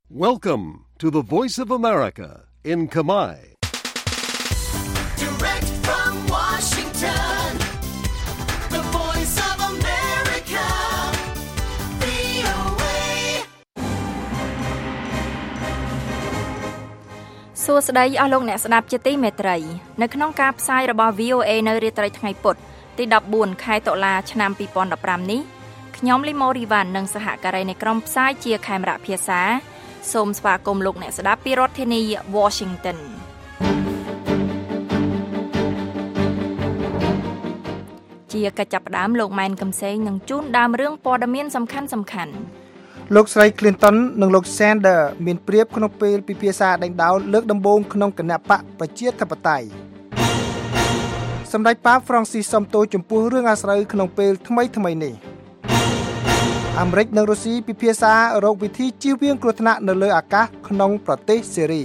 Welcome to the Voice of America in Khmer. Direct from Washington, the Voice of America, VOA. សួស្តីអស់លោកអ្នកស្ដាប់ជាទីមេត្រីនៅក្នុងការផ្សាយរបស់ VOA នៅរាត្រីថ្ងៃពុធទី14ខែតុលាឆ្នាំ2015នេះខ្ញុំលីម៉ូរីវ៉ាន់និងសហការីនៃក្រុមផ្សាយជាខេមរៈភាសាសូមស្វាគមន៍លោកអ្នកស្ដាប់ពីរដ្ឋធានី Washington ជាកិច្ចចាប់ផ្ដើមលោកម៉ែនកំសែងនឹងជូនដើមរឿងព័ត៌មានសំខាន់លោកស្រី Clinton និងលោក Sanders មានប្រៀបក្នុងពេលពិភាក្សាដេញដោលលើកដំបូងក្នុងគណៈបកប្រជាធិបតេយ្យសម្ដេចប៉ា Francis សុំទោសចំពោះរឿងអាស្រូវក្នុងពេលថ្មីនេះអាមេរិកនិងរុស្ស៊ីពិភាក្សារកវិធីជៀសវាងគ្រោះថ្នាក់នៅលើអាកាសក្នុងប្រទេសសេរី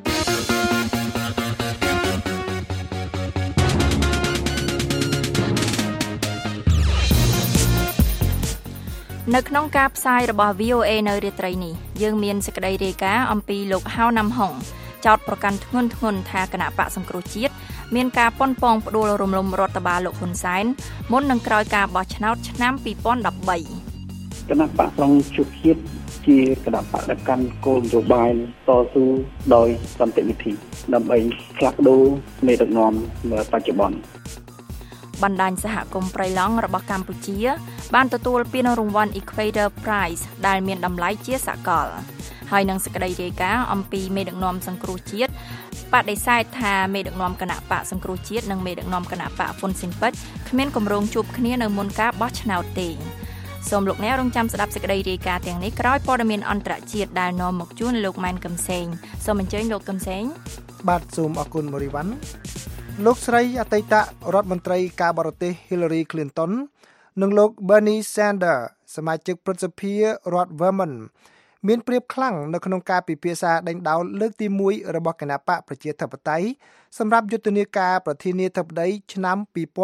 នៅក្នុងការផ្សាយរបស់ VOA នៅរាត្រីនេះយើងមានសេចក្តីរាយការណ៍អំពីលោកហៅណាំហុងចោទប្រកាន់ធ្ងន់ធ្ងរថាគណៈបកសង្គ្រោះជាតិមានការប៉ុនប៉ងផ្ដួលរំលំរដ្ឋបាលលោកហ៊ុនសែនមុននឹងក្រោយការបោះឆ្នោតឆ្នាំ2013 គណៈបកសង្គ្រោះជាតិជាគណៈបកដែលកាន់គោលនយោបាយតស៊ូដោយសន្តិវិធីដើម្បីផ្លាស់ប្ដូរមេដឹកនាំបច្ចុប្បន្នបណ្ដាញសហគមន៍ព្រៃឡង់របស់កម្ពុជាបានទទួលពានរង្វាន់ Equator Prize ដែលមានតម្លៃជាសកលហើយនឹងសេចក្តីរាយការណ៍អំពីមេដឹកនាំសង្គ្រោះជាតិបដិសេធថាមេដឹកនាំគណៈបកសង្គ្រោះជាតិនិងមេដឹកនាំគណៈបកហ៊ុនស៊ិនប៉ិចគ្មានគម្រោងជួបគ្នានៅមុនការបោះឆ្នោតទេសូមលោកអ្នករងចាំស្ដាប់សេចក្តីរាយការណ៍ទាំងនេះក្រោយព័ត៌មានអន្តរជាតិដែលនាំមកជូនលោកម៉ែនកំសែងសូមអញ្ជើញលោកកំសែងបាទសូមអរគុណមូរីវ៉ាន់លោកស្រីអតីតរដ្ឋមន្ត្រីការបរទេស Hillary Clinton និងលោក Bernie Sanders សមាជិកព្រឹទ្ធសភារដ្ឋ Vermont មានប្រៀបខ្លាំងនៅក្នុងការពិភាក្សាដេញដោលលើកទី1របស់គណបកប្រជាធិបតេយ្យសម្រាប់យុទ្ធនាការប្រធានាធិបតីឆ្នាំ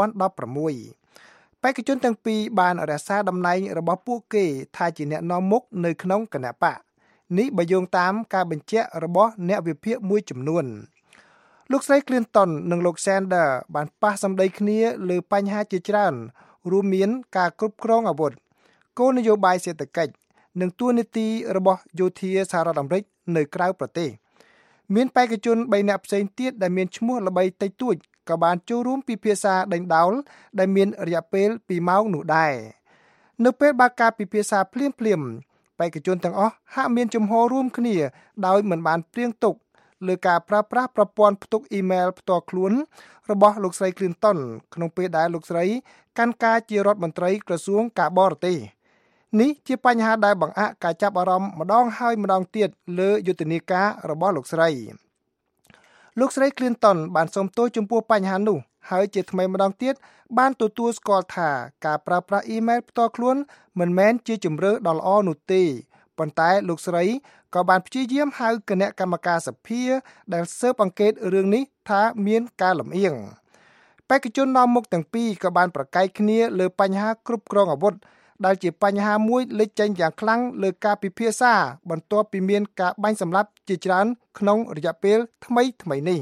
2016បេក្ខជនទាំងពីរបានរក្សាតំណែងរបស់ពួកគេថាជាអ្នកនាំមុខនៅក្នុងគណបកនេះបើយោងតាមការបញ្ជាក់របស់អ្នកវិភាគមួយចំនួនលោកស្រី Clinton និងលោក Sanders បានប៉ះសម្ដីគ្នាលើបញ្ហាជាច្រើនរួមមានការគ្រប់គ្រងអាវុធគោលនយោបាយសេដ្ឋកិច្ចនិងទួនាទីរបស់យោធាសហរដ្ឋអាមេរិកនៅក្រៅប្រទេសមានបេក្ខជន3នាក់ផ្សេងទៀតដែលមានឈ្មោះល្បីតិចតួចក៏បានចូលរួមពិភាក្សាដេញដោលដែលមានរយៈពេល2ម៉ោងនោះដែរនៅពេលបើកការពិភាក្សាភ្លាមបេក្ខជនទាំងអស់ហាក់មានជំហររួមគ្នាដោយមិនបានព្រៀងទុកលើការប្រើប្រាស់ប្រព័ន្ធផ្ទុកអ៊ីមែលផ្ទាល់ខ្លួនរបស់លោកស្រី Clinton ក្នុងពេលដែលលោកស្រីកាន់ការជារដ្ឋមន្ត្រីក្រសួងការបរទេសនេះជាបញ្ហាដែលបង្អាក់ការចាប់អារម្មណ៍ម្ដងហើយម្ដងទៀតលើយុទ្ធនាការរបស់លោកស្រី Clinton បានសុំទោសចំពោះបញ្ហានោះហើយជាថ្មីម្ដងទៀតបានទទួលស្គាល់ថាការប្រើប្រាស់អ៊ីមែលផ្ទាល់ខ្លួនមិនមែនជាជម្រើសដ៏ល្អនោះទេប៉ុន្តែលោកស្រីក៏បានព្យាយាមហៅគណៈកម្មការសភាដែលស៊ើបអង្កេតរឿងនេះថាមានការលំអៀងបេក្ខជននាំមុខទាំងពីរក៏បានប្រកែកគ្នាលើបញ្ហាគ្រប់គ្រងអាវុធដែលជាបញ្ហាមួយលេចចេញយ៉ាងខ្លាំងលើការពិភាក្សាបន្ទាប់ពីមានការបាញ់សម្លាប់ជាច្រើនក្នុងរយៈពេលថ្មីនេះ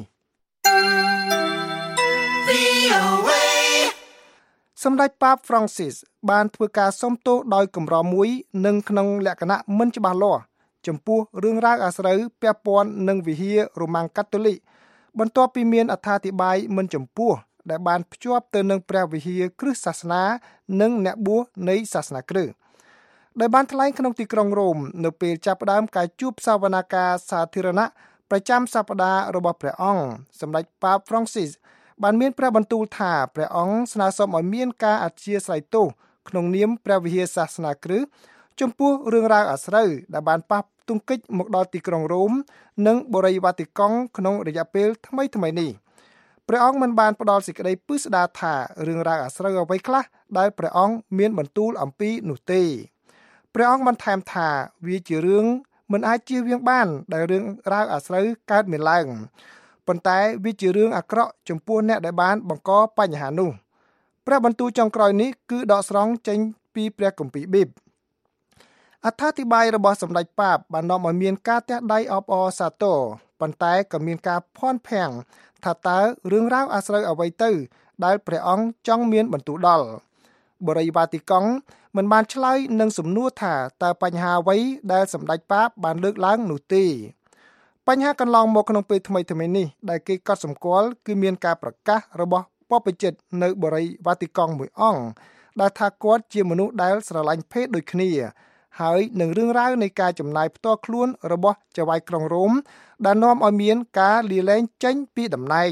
សម្ដេចប៉ា Francis បានធ្វើការសុំទោសដោយកម្រមួយនិងក្នុងលក្ខណៈមិនច្បាស់លាស់ចំពោះរឿងរ៉ាវអាស្រូវពាក់ព័ន្ធនឹងវិហាររ៉ូម៉ាំងកាតូលិកបន្ទាប់ពីមានអត្ថាធិប្បាយមិនចំពោះដែលបានភ្ជាប់ទៅនឹងព្រះវិហារគ្រិស្តសាសនានិងអ្នកបួសនៃសាសនាគ្រិស្តដែលបានថ្លែងក្នុងទីក្រុងរ៉ូមនៅពេលចាប់ផ្ដើមការជួបសវនាការសាធារណៈប្រចាំសប្តាហ៍របស់ព្រះអង្គសម្ដេចប៉ា Francis បានមានព្រះបន្ទូលថាព្រះអង្គស្នើសុំឲ្យមានការអធ្យាស្រ័យទោសក្នុងនាមព្រះវិហារសាសនាគ្រិស្តចំពោះរឿងរ៉ាវអាស្រូវដែលបានប៉ះទង្គិចមកដល់ទីក្រុងរ៉ូមនិងបូរីវ៉ាទីកង់ក្នុងរយៈពេលថ្មីនេះព្រះអង្គមិនបានផ្ដល់សេចក្តីពិស្ដារថារឿងរ៉ាវអាស្រូវអ្វីខ្លះដែលព្រះអង្គមានបន្ទូលអំពីនោះទេព្រះអង្គបន្ថែមថាវាជារឿងមិនអាចជៀសវាងបានដែលរឿងរ៉ាវអាស្រូវកើតមានឡើងប៉ុន្តែវាជារឿងអាក្រក់ចំពោះអ្នកដែលបានបង្កបញ្ហានោះព្រះបន្ទូលចុងក្រោយនេះគឺដកស្រង់ចេញពីព្រះគម្ពីរប៊ីបអត្ថាធិប្បាយរបស់សម្ដេចប៉ាបបាននាំឲ្យមានការទះដៃអបអរសាទរប៉ុន្តែក៏មានការភ័ន្តភាំងថាតើរឿងរ៉ាវអាស្រូវអ្វីទៅដែលព្រះអង្គចង់មានបន្ទូលដល់បរិយាវ៉ាទីកង់មិនបានឆ្លើយនឹងសំណួរថាតើបញ្ហាអ្វីដែលសម្ដេចប៉ាបបានលើកឡើងនោះទេបញ្ហាកន្លងមកក្នុងពេលថ្មីៗនេះដែលគេកត់សម្គាល់គឺមានការប្រកាសរបស់ប៉ុពជិតនៅបរិយាវ៉ាទីកង់មួយអង្គដែលថាគាត់ជាមនុស្សដែលស្រឡាញ់ភេទដូចគ្នាហើយនឹងរឿងរ៉ាវនៃការចំណាយផ្ទាល់ខ្លួនរបស់ចៅហ្វាយក្រុងរ៉ូមដែលនាំឲ្យមានការលាលែងចេញពីតំណែង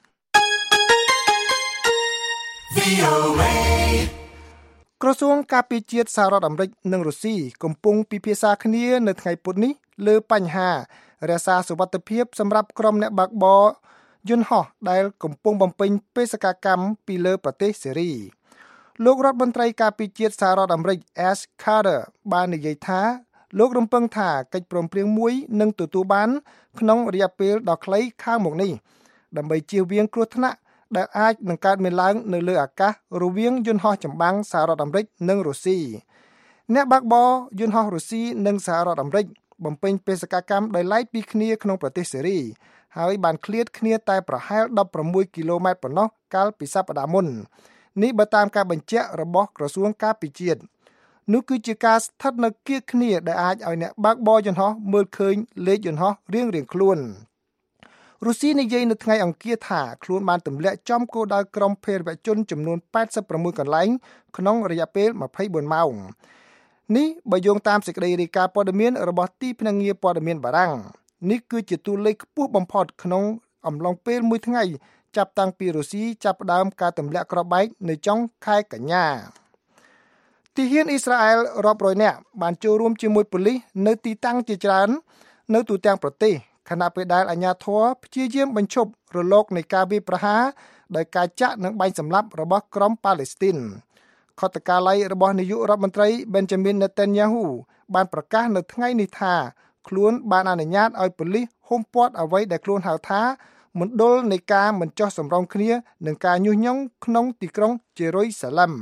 ក្រសួងការពារជាតិសហរដ្ឋអាមេរិកនិងរុស្ស៊ីកំពុងពិភាក្សាគ្នានៅថ្ងៃពុធនេះលើបញ្ហារក្សាសុវត្ថិភាពសម្រាប់ក្រុមអ្នកបើកបរយន្តហោះដែលកំពុងបំពេញបេសកកម្មពីលើប្រទេសសេរីលោករដ្ឋមន្ត្រីការពារជាតិសហរដ្ឋអាមេរិក Ash Carter បាននិយាយថាលោករំពឹងថាកិច្ចព្រមព្រៀងមួយនឹងទទួលបានក្នុងរយៈពេលដ៏ខ្លីខាងមុខនេះដើម្បីជៀសវាងគ្រោះថ្នាក់ដែលអាចនឹងកើតមានឡើងនៅលើអាកាសរវាងយន្តហោះចម្បាំងសហរដ្ឋអាមេរិកនិងរុស្ស៊ីអ្នកបើកបរយន្តហោះរុស្ស៊ីនិងសហរដ្ឋអាមេរិកបំពេញបេសកកម្មដោយឡែកពីគ្នាក្នុងប្រទេសសេរីហើយបានឃ្លាតគ្នាតែប្រហែល16គីឡូម៉ែត្រប៉ុណ្ណោះកាលពីសប្តាហ៍មុននេះបើតាមការបញ្ជាក់របស់ក្រសួងការពារជាតិនោះគឺជាការស្ថិតនៅគៀកគ្នាដែលអាចឲ្យអ្នកបើកបរយន្តហោះមើលឃើញលេខយន្តហោះរៀងៗខ្លួនរុស្ស៊ីនិយាយនៅថ្ងៃអង្គារថាខ្លួនបានទម្លាក់ចំគោលដៅក្រុមភេរវជនចំនួន86កន្លែងក្នុងរយៈពេល24ម៉ោងនេះបើយោងតាមសេចក្តីរាយការណ៍ព័ត៌មានរបស់ទីភ្នាក់ងារព័ត៌មានបារាំងនេះគឺជាតួលេខខ្ពស់បំផុតក្នុងអំឡុងពេលមួយថ្ងៃចាប់តាំងពីរុស្ស៊ីចាប់ផ្ដើមការទម្លាក់គ្រាប់បែកនៅចុងខែកញ្ញាទាហានអ៊ីស្រាអែលរាប់រយនាក់បានចូលរួមជាមួយប៉ូលីសនៅទីតាំងជាច្រើននៅទូទាំងប្រទេសខណៈពេលដែលអាជ្ញាធរព្យាយាមបញ្ឈប់រលកនៃការវាយប្រហារដោយការចាក់និងបាញ់សម្លាប់របស់ក្រុមប៉ាឡេស្ទីនខុទ្ទកាល័យរបស់នាយករដ្ឋមន្ត្រី Benjamin Netanyahu បានប្រកាសនៅថ្ងៃនេះថាខ្លួនបានអនុញ្ញាតឲ្យប៉ូលីសហ៊ុំព័ទ្ធអ្វីដែលខ្លួនហៅថាមណ្ឌលនៃការមិនចោះសម្រុងគ្នានឹងការញុះញង់ក្នុងទីក្រុងជេរុយសាឡឹម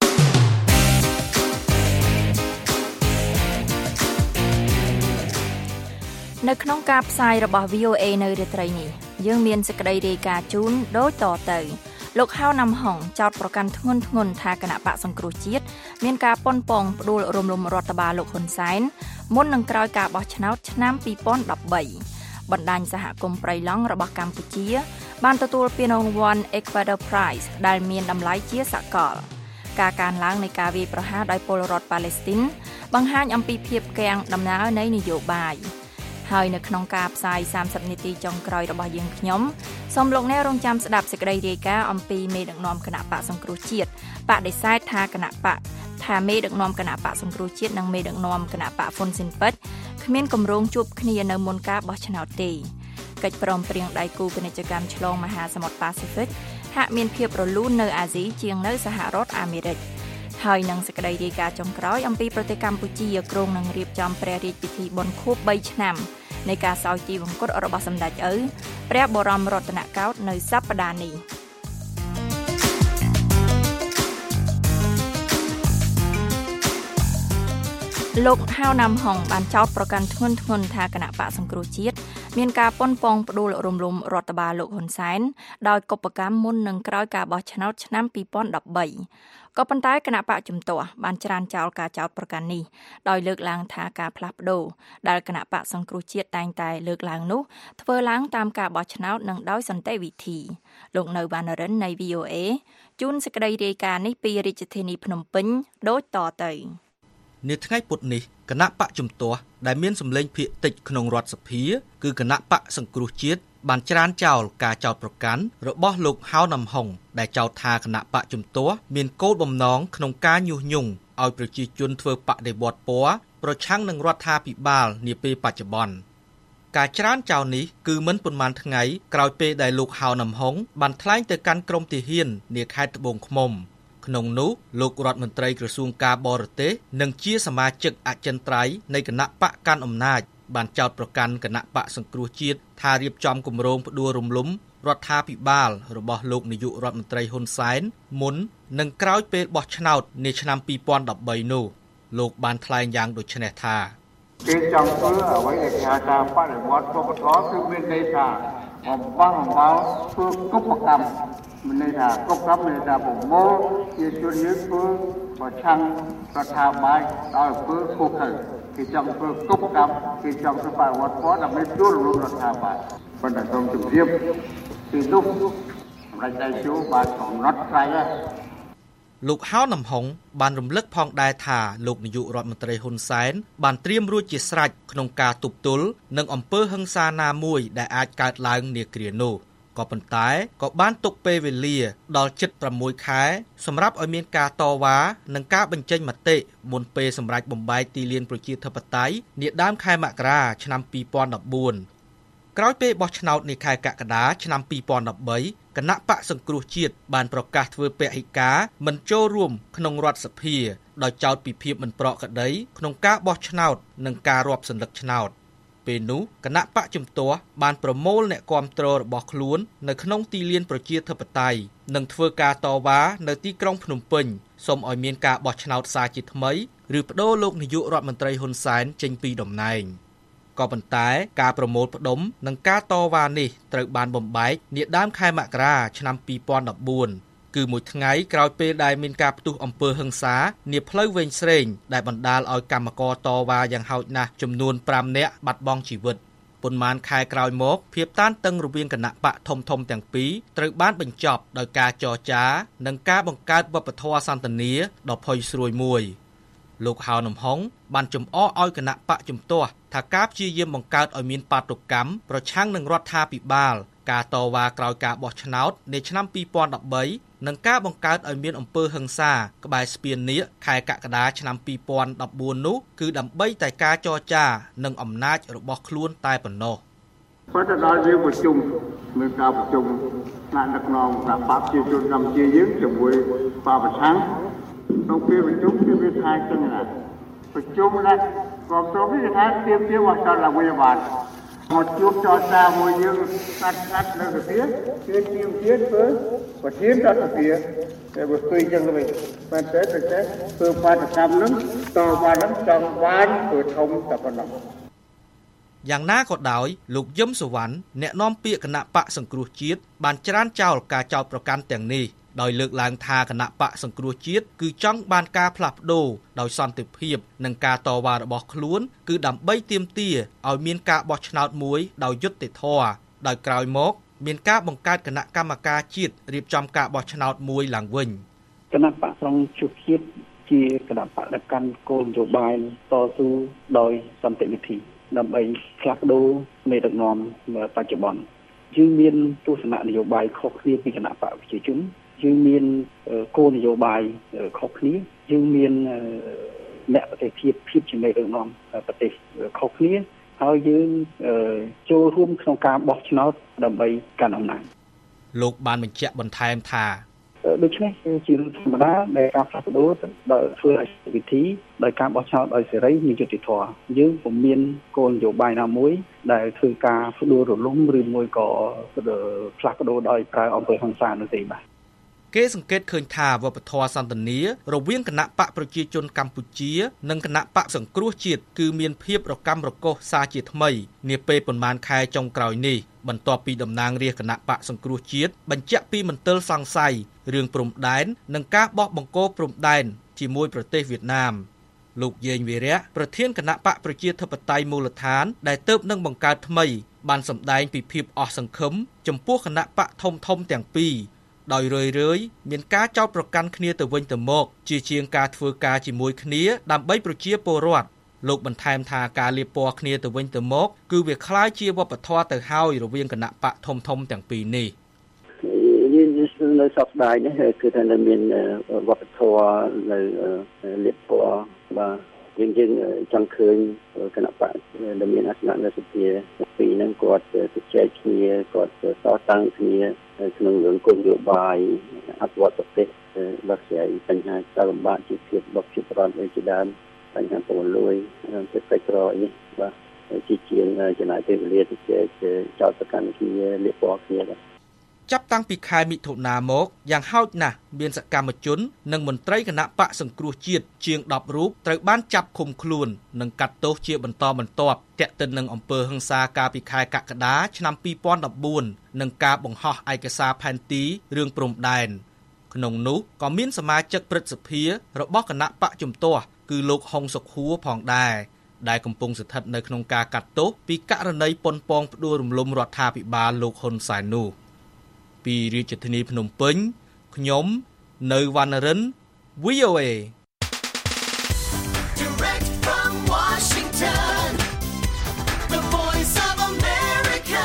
នៅក្នុងការផ្សាយរបស់ VOA នៅរាត្រីនេះយើងមានសេចក្តីរាយការណ៍ជូនដូចតទៅលោកហៅណាំហុងចោទប្រកាន់ធ្ងន់ធ្ងរថាគណៈបកសង្គ្រោះជាតិមានការប៉ុនប៉ងផ្ដួលរំលំរដ្ឋបាលលោកហ៊ុនសែនមុននឹងក្រោយការបោះឆ្នោតឆ្នាំ2013បណ្ដាញសហគមន៍ប្រៃឡង់របស់កម្ពុជាបានទទួលពានរង្វាន់ Ecuador Prize ដែលមានតម្លៃជាសកលការកើនឡើងនៃការវាយប្រហារដោយពលរដ្ឋប៉ាឡេស្ទីនបង្ហាញអំពីភាពគាំងដំណើរនៃនយោបាយហើយនៅក្នុងការផ្សាយ30នាទីចុងក្រោយរបស់យើងខ្ញុំសូមលោកអ្នករងចាំស្ដាប់សេចក្តីរាយការណ៍អំពីមេដឹកនាំគណៈបកសង្គ្រោះជាតិបដិសេធថាមេដឹកនាំគណៈបកសង្គ្រោះជាតិនិងមេដឹកនាំគណៈបកហ៊ុនស៊ិនប៉ិតគ្មានគម្រោងជួបគ្នានៅមុនការបោះឆ្នោតទេកិច្ចព្រមព្រៀងដៃគូពាណិជ្ជកម្មឆ្លងមហាសមុទ្រប៉ាស៊ីហ្វិកហាក់មានភាពរលូននៅអាស៊ីជាងនៅសហរដ្ឋអាមេរិកហើយនឹងសេចក្តីរាយការណ៍ចុងក្រោយអំពីប្រទេសកម្ពុជាគ្រោងនឹងរៀបចំព្រះរាជពិធីបុណ្យខួប3ឆ្នាំនៃការសោយទីវង្គតរបស់សម្ដេចឪព្រះបរមរតនកោដ្ឋនៅសប្តាហ៍នេះលោកហៅណាំហុងបានចោទប្រកាន់ធ្ងន់ធ្ងរថាគណៈបកសង្គ្រោះជាតិមានការប៉ុនប៉ងផ្ដួលរំលំរដ្ឋបាលលោកហ៊ុនសែនដោយកុបកម្មមុននឹងក្រោយការបោះឆ្នោតឆ្នាំ2013ក៏ប៉ុន្តែគណៈបកជំទាស់បានច្រានចោលការចោទប្រកាន់នេះដោយលើកឡើងថាការផ្លាស់ប្ដូរដែលគណៈបកសង្គ្រោះជាតិតែងតែលើកឡើងនោះធ្វើឡើងតាមការបោះឆ្នោតនិងដោយសន្តិវិធីលោកនៅវណ្ណរិននៃ VOA ជូនសេចក្តីរាយការណ៍នេះពីរាជធានីភ្នំពេញដូចតទៅនាថ្ងៃពុធនេះគណៈបកជំទាស់ដែលមានសម្លេងភាគតិចក្នុងរដ្ឋសភាគឺគណៈបកសង្គ្រោះជាតិបានច្រានចោលការចោទប្រកាន់របស់លោកហៅណាំហុងដែលចោទថាគណៈបកជំទាស់មានគោលបំណងក្នុងការញុះញង់ឲ្យប្រជាជនធ្វើបដិវត្តពណ៌ប្រឆាំងនឹងរដ្ឋាភិបាលនាពេលបច្ចុប្បន្នការច្រានចោលនេះគឺមិនប៉ុន្មានថ្ងៃក្រោយពេលដែលលោកហៅណាំហុងបានថ្លែងទៅកាន់ក្រុមទាហាននាខេត្តត្បូងឃ្មុំក្នុងនោះលោករដ្ឋមន្ត្រីក្រសួងការបរទេសនិងជាសមាជិកអចិន្ត្រៃយ៍នៃគណៈបកកាន់អំណាចបានចោទប្រកាន់គណៈបកសង្គ្រោះជាតិថារៀបចំគម្រោងផ្ដួលរំលំរដ្ឋាភិបាលរបស់លោកនាយករដ្ឋមន្ត្រីហ៊ុនសែនមុននិងក្រោយពេលបោះឆ្នោតនាឆ្នាំ2013នោះលោកបានថ្លែងយ៉ាងដូចនេះថាគេចង់ធ្វើអ្វីដែលគេហៅថាបដិវត្តវប្បធម៌គឺមានន័យថាបំបោះបំបោធ្វើគុបកម្មមានន័យថាគុបកម្មមានន័យថាប្រមូលជាជនយើងធ្វើប្រឆាំងរដ្ឋាភិបាលដោយធ្វើខុសខើគេចង់ធ្វើគុបកម្មគេចង់ធ្វើបដិវត្តពណ៌ដើម្បីចូលរួមរដ្ឋាភិបាលប៉ុន្តែសូមជម្រាបពីនោះសម្រាប់ដៃជួបានកំណត់ថ្ងៃហើយលោកហៅនំហុងបានរំលឹកផងដែរថាលោកនាយករដ្ឋមន្ត្រីហ៊ុនសែនបានត្រៀមរួចជាស្រេចក្នុងការទប់ទល់នឹងអំពើហិង្សាណាមួយដែលអាចកើតឡើងនាគ្រានោះក៏ប៉ុន្តែក៏បានទុកពេលវេលាដល់ជិត6ខែសម្រាប់ឲ្យមានការតវ៉ានិងការបញ្ចេញមតិមុនពេលសម្រេចបំបែកទីលានប្រជាធិបតេយ្យនាដើមខែមករាឆ្នាំ2014ក្រោយពេលបោះឆ្នោតនាខែកក្កដាឆ្នាំ2013គណៈបកសង្គ្រោះជាតិបានប្រកាសធ្វើពហិការមិនចូលរួមក្នុងរដ្ឋសភាដោយចោទពីភាពមិនប្រក្រតីក្នុងការបោះឆ្នោតនិងការរាប់សន្លឹកឆ្នោតពេលនោះគណៈបកជំទាស់បានប្រមូលអ្នកគាំទ្ររបស់ខ្លួននៅក្នុងទីលានប្រជាធិបតេយ្យនិងធ្វើការតវ៉ានៅទីក្រុងភ្នំពេញសូមឲ្យមានការបោះឆ្នោតសាជាថ្មីឬប្តូរលោកនាយករដ្ឋមន្ត្រីហ៊ុនសែនចេញពីតំណែងក៏ប៉ុន្តែការប្រមូលផ្ដុំនិងការតវ៉ានេះត្រូវបានបំបែកនាដើមខែមករាឆ្នាំ2014គឺមួយថ្ងៃក្រោយពេលដែលមានការផ្ទុះអំពើហិង្សានាផ្លូវវែងស្រេងដែលបណ្ដាលឲ្យកម្មករតវ៉ាយ៉ាងហោចណាស់ចំនួន5នាក់បាត់បង់ជីវិតប៉ុន្មានខែក្រោយមកភាពតានតឹងរវាងគណៈបកធំទាំងពីរត្រូវបានបញ្ចប់ដោយការចរចានិងការបង្កើតវប្បធម៌សន្ទនាដ៏ផុយស្រួយមួយលោកហៅនំហុងបានចំអកឲ្យគណៈបកជំទាស់ថាការព្យាយាមបង្កើតឲ្យមានបាតុកម្មប្រឆាំងនឹងរដ្ឋាភិបាលការតវ៉ាក្រោយការបោះឆ្នោតនៅឆ្នាំ2013និងការបង្កើតឲ្យមានអំពើហិង្សាក្បែរស្ពាននាគខែកក្កដាឆ្នាំ2014នោះគឺដើម្បីតែការចរចានិងអំណាចរបស់ខ្លួនតែប៉ុណ្ណោះប៉ុន្តែដល់យើងប្រជុំមានការប្រជុំថ្នាក់ដឹកនាំគណៈបកប្រជាជនកម្ពុជាយើងជាមួយបកប្រឆាំងក្នុងពេលប្រជុំគឺវាថាចឹងណាប្រជុំណាក៏ទៅវាថាទៀមមកដល់ឡើងវិញបានមកជួបចរចាមួយយើងកាត់នៅសភាគឺទៀមទៀតធ្វើប្រធានរដ្ឋសភាតែបើស្ទុយចឹងទៅប៉ុន្តែធ្វើបាតកម្មនឹងតវ៉ានឹងចង់បានធ្វើធំតែប៉ុណ្ណោះយ៉ាងណាក៏ដោយលោកយឹមសុវណ្ណអ្នកនាំពាក្យគណៈបកសង្គ្រោះជាតិបានច្រានចោលការចោទប្រកាន់ទាំងនេះដោយលើកឡើងថាគណៈបកសង្គ្រោះជាតិគឺចង់បានការផ្លាស់ប្ដូរដោយសន្តិភាពនិងការតវ៉ារបស់ខ្លួនគឺដើម្បីទាមទារឲ្យមានការបោះឆ្នោតមួយដោយយុត្តិធម៌ដោយក្រោយមកមានការបង្កើតគណៈកម្មការជាតិរៀបចំការបោះឆ្នោតមួយឡើងវិញគណៈបកសង្គ្រោះជាតិជាគណៈបកដែលកាន់គោលនយោបាយតស៊ូដោយសន្តិវិធីដើម្បីផ្លាស់ប្ដូរមេដឹកនាំបច្ចុប្បន្នយើងមានទស្សនៈនយោបាយខុសគ្នាពីគណៈបកប្រជាជនយើងមានគោលនយោបាយខុសគ្នាយើងមានអ្នកប្រទេសភាពជាមេដឹកនាំប្រទេសខុសគ្នាហើយយើងចូលរួមក្នុងការបោះឆ្នោតដើម្បីកាន់អំណាចលោកបានបញ្ជាក់បន្ថែមថាដូច្នេះជារឿងធម្មតាដែលការផ្លាស់ប្ដូរដល់ធ្វើឲ្យវិធីដោយការបោះឆ្នោតដោយសេរីនិងយុត្តិធម៌យើងពុំមានគោលនយោបាយណាមួយដែលធ្វើការផ្ដួលរលំឬមួយក៏ផ្លាស់ប្ដូរដោយប្រើអំពើហិង្សានោះទេបាទគេសង្កេតឃើញថាវប្បធម៌សន្តានារវាងគណៈបកប្រជាជនកម្ពុជានិងគណៈបកសង្គ្រោះជាតិគឺមានភាពរកាំរកូសសារជាថ្មីនាពេលប៉ុន្មានខែចុងក្រោយនេះបន្ទាប់ពីតំណាងរាស្ត្រគណៈបកសង្គ្រោះជាតិបញ្ជាក់ពីមន្ទិលសង្ស័យរឿងព្រំដែននិងការបោះបង្គោលព្រំដែនជាមួយប្រទេសវៀតណាមលោកយេងវីរៈប្រធានគណៈបកប្រជាធិបតេយ្យមូលដ្ឋានដែលទើបនឹងបង្កើតថ្មីបានសម្ដែងពីភាពអស់សង្ឃឹមចំពោះគណៈបកធំទាំងពីរដោយរឿយមានការចោទប្រកាន់គ្នាទៅវិញទៅមកជាជាងការធ្វើការជាមួយគ្នាដើម្បីប្រជាពលរដ្ឋលោកបន្ថែមថាការលាបពណ៌គ្នាទៅវិញទៅមកគឺវាคล้ายជាវប្បធម៌ទៅហើយរវាងគណៈបកធំទាំងពីរនេះយើងនៅសប្តាហ៍នេះគឺថានៅមានវប្បធម៌នៅលាបពណ៌បាទយើងចង់ឃើញគណៈបកដែលមានអាសនៈនៅសភាពីរហ្នឹងគាត់ជជែកគ្នាគាត់តតាំងគ្នាក្នុងរឿងគោលនយោបាយអភិវឌ្ឍប្រទេសដោះស្រាយបញ្ហាការលំបាកជីវភាពរបស់ប្រជាពលរដ្ឋជាដើមបញ្ហាពលលួយសេដ្ឋកិច្ចក្រនេះបាទជាជាងចំណាយពេលវេលាទៅចោតប្រកាន់គ្នាលាបពណ៌គ្នាបាទចាប់តាំងពីខែមិថុនាមកយ៉ាងហោចណាស់មានសកម្មជននិងមន្ត្រីគណៈបកសង្គ្រោះជាតិជាង10រូបត្រូវបានចាប់ឃុំខ្លួននិងកាត់ទោសជាបន្តបន្ទាប់ទាក់ទិននឹងអំពើហិង្សាកាលពីខែកក្កដាឆ្នាំ2014និងការបង្ហោះឯកសារផែនទីរឿងព្រំដែនក្នុងនោះក៏មានសមាជិកព្រឹទ្ធសភារបស់គណៈបកជំទាស់គឺលោកហុងសុខួរផងដែរដែលកំពុងស្ថិតនៅក្នុងការកាត់ទោសពីករណីប៉ុនប៉ងផ្ដួលរំលំរដ្ឋាភិបាលលោកហ៊ុនសែននោះពីរាជធានីភ្នំពេញខ្ញុំនៅវណ្ណរិន VOA Direct from Washington, the voice of America,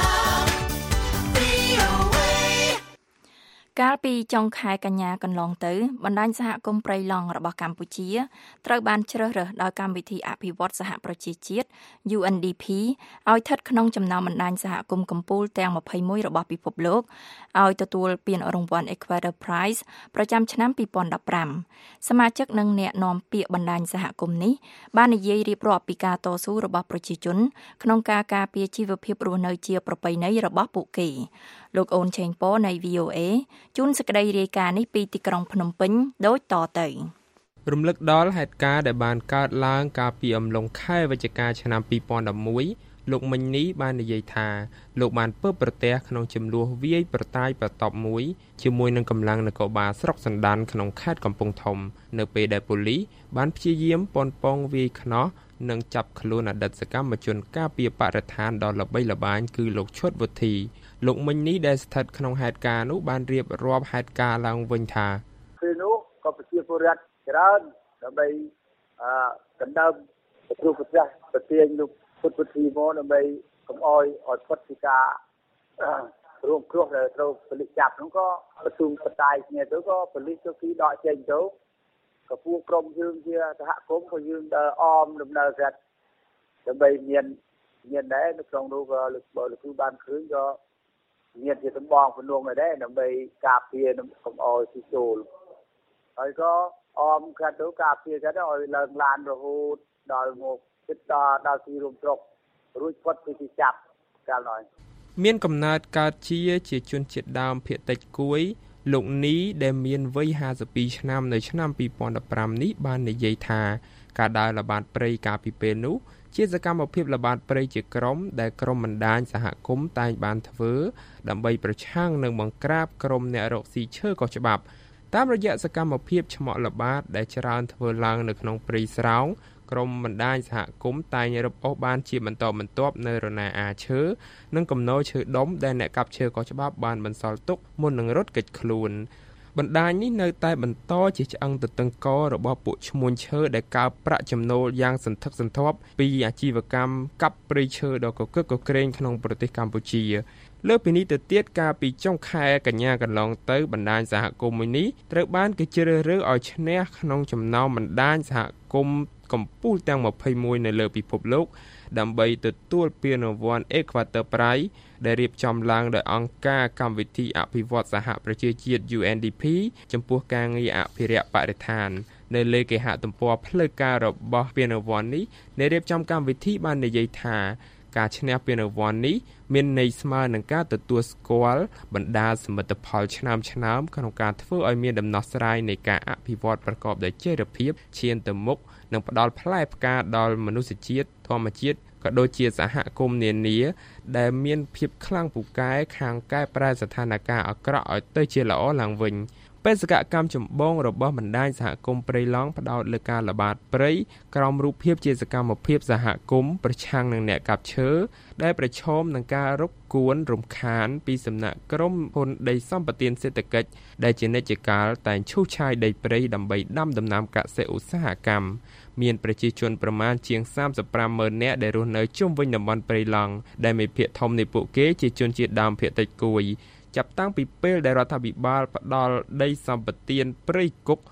VOA. កាលពីចុងខែកញ្ញាកន្លងទៅបណ្ដាញសហគមន៍ព្រៃឡង់របស់កម្ពុជាត្រូវបានជ្រើសរើសដោយកម្មវិធីអភិវឌ្ឍសហប្រជាជាតិ UNDP ឲ្យស្ថិតក្នុងចំណោមបណ្ដាញសហគមន៍កំពូលទាំង21របស់ពិភពលោកឲ្យទទួលពានរង្វាន់ Equator Prize ប្រចាំឆ្នាំ2015សមាជិកនិងអ្នកនាំពាក្យបណ្ដាញសហគមន៍នេះបាននិយាយរៀបរាប់ពីការតស៊ូរបស់ប្រជាជនក្នុងការការពារជីវភាពរស់នៅជាប្រពៃណីរបស់ពួកគេលោកអូនឆេងប៉នៃ VOA ជូនសេចក្តីរាយការណ៍នេះពីទីក្រុងភ្នំពេញដូចតទៅរំលឹកដល់ហេតុការណ៍ដែលបានកើតឡើងកាលពីអំឡុងខែវិច្ឆិកាឆ្នាំ2011លោកមិញនេះបាននិយាយថាលោកបានពើប្រទះក្នុងចំនួនវាយប្រតាយប្រតប់មួយជាមួយនឹងកម្លាំងនគរបាលស្រុកសណ្ដានក្នុងខេត្តកំពង់ធំនៅពេលដែលប៉ូលីសបានព្យាយាមប៉ុនប៉ងវាយខ្នោះនិងចាប់ខ្លួនអតីតសកម្មជនការពារបរិស្ថានដ៏ល្បីល្បាញគឺលោកឈុតវុធីលោកមិញនេះដែលស្ថិតក្នុងហេតុការណ៍នោះបានរៀបរាប់ហេតុការណ៍ឡើងវិញថាពេលនោះក៏ប្រជាពលរដ្ឋច្រើនដើម្បីកណ្ដើមព្រោះប្រទេសប្រទាញលោកពុទ្ធវិធីមកដើម្បីកុំឲ្យផុតពីការរួមគ្រោះដែលត្រូវប៉ូលីសចាប់ហ្នឹងក៏ប្រជុំបតាយគ្នាទៅក៏ប៉ូលីសទៅដកចេញទៅក៏ពួកក្រុមយើងជាសហគមន៍ក៏យើងអមដំណើរការដើម្បីមានដែរនៅក្នុងនោះក៏លោកគ្រូបានឃើញក៏មានជាដំបងភ្នំដែរដើម្បីការពារកុំឲ្យស៊ីចូលហើយក៏អមកាត់ទៅការពារកាត់ឲ្យឡើងឡានរហូតដល់មកចិត្តដល់ទីរួមស្រុករួចផុតពីចាប់កាលហើយមានកំណើតកើតជាជនជាតិដើមភាគតិចគួយលោកនីដែលមានវ័យ52ឆ្នាំនៅឆ្នាំ2015នេះបាននិយាយថាការដើរល្បាតព្រៃកាលពីពេលនោះជាសកម្មភាពល្បាតព្រៃជាក្រុមដែលក្រុមបណ្ដាញសហគមន៍តែងបានធ្វើដើម្បីប្រឆាំងនឹងបង្ក្រាបក្រុមអ្នករកស៊ីឈើខុសច្បាប់តាមរយៈសកម្មភាពឆ្មក់ល្បាតដែលច្រើនធ្វើឡើងនៅក្នុងព្រៃស្រោងក្រុមបណ្ដាញសហគមន៍តែងរឹបអូសបានជាបន្តបន្ទាប់នៅរណាអាឈើនិងកំណោឈើដុំដែលអ្នកកាប់ឈើខុសច្បាប់បានបន្សល់ទុកមុននឹងរត់គេចខ្លួនបណ្ដាញនេះនៅតែបន្តជាឆ្អឹងទទឹងករបស់ពួកឈ្មួញឈើដែលកើបប្រាក់ចំណូលយ៉ាងសន្ធឹកសន្ធាប់ពីអាជីវកម្មកាប់ព្រៃឈើដ៏កកឹកកក្រែងក្នុងប្រទេសកម្ពុជាលើពីនេះទៅទៀតកាលពីចុងខែកញ្ញាកន្លងទៅបណ្ដាញសហគមន៍មួយនេះត្រូវបានគេជ្រើសរើសឲ្យឈ្នះក្នុងចំណោមបណ្ដាញសហគមន៍កំពូលទាំង21នៅលើពិភពលោកដើម្បីទទួលពានរង្វាន់ Equator Prize ដែលរៀបចំឡើងដោយអង្គការកម្មវិធីអភិវឌ្ឍសហប្រជាជាតិ UNDP ចំពោះការងារអភិរក្សបរិស្ថាននៅលើគេហទំព័រផ្លូវការរបស់ពានរង្វាន់នេះដែលរៀបចំកម្មវិធីបាននិយាយថាការឈ្នះពានរង្វាន់នេះមានន័យស្មើនឹងការទទួលស្គាល់បណ្ដាសមិទ្ធផលឆ្នាំក្នុងការធ្វើឲ្យមានដំណោះស្រាយនៃការអភិវឌ្ឍប្រកបដោយចីរភាពឈានទៅមុខនិងផ្ដល់ផ្លែផ្កាដល់មនុស្សជាតិធម្មជាតិក៏ដូចជាសហគមន៍នានាដែលមានភាពខ្លាំងពូកែខាងកែប្រែស្ថានភាពអាក្រក់ឲ្យទៅជាល្អឡើងវិញបេសកកម្មចម្បងរបស់បណ្ដាញសហគមន៍ព្រៃឡង់ផ្ដោតលើការល្បាតព្រៃក្រោមរូបភាពជាសកម្មភាពសហគមន៍ប្រឆាំងនឹងអ្នកកាប់ឈើដែលប្រឈមនឹងការរកគួនរំខានពីសំណាក់ក្រុមហ៊ុនដីសម្បត្តិសេដ្ឋកិច្ចដែលជានិច្ចកាលតែងឈូសឆាយដីព្រៃដើម្បីដាំដំណាំកសិឧស្សាហកម្មមានប្រជាជនប្រមាណជាង 35,000 នាក់ដែលរស់នៅជុំវិញតំបន់ព្រៃឡង់ដែលមានភាគធំនៃពួកគេជាជនជាតិដើមភាគតិចគួយចាប់តាំងពីពេលដែលរដ្ឋាភិបាលផ្ដល់ដីសម្បត្តិព្រៃគុក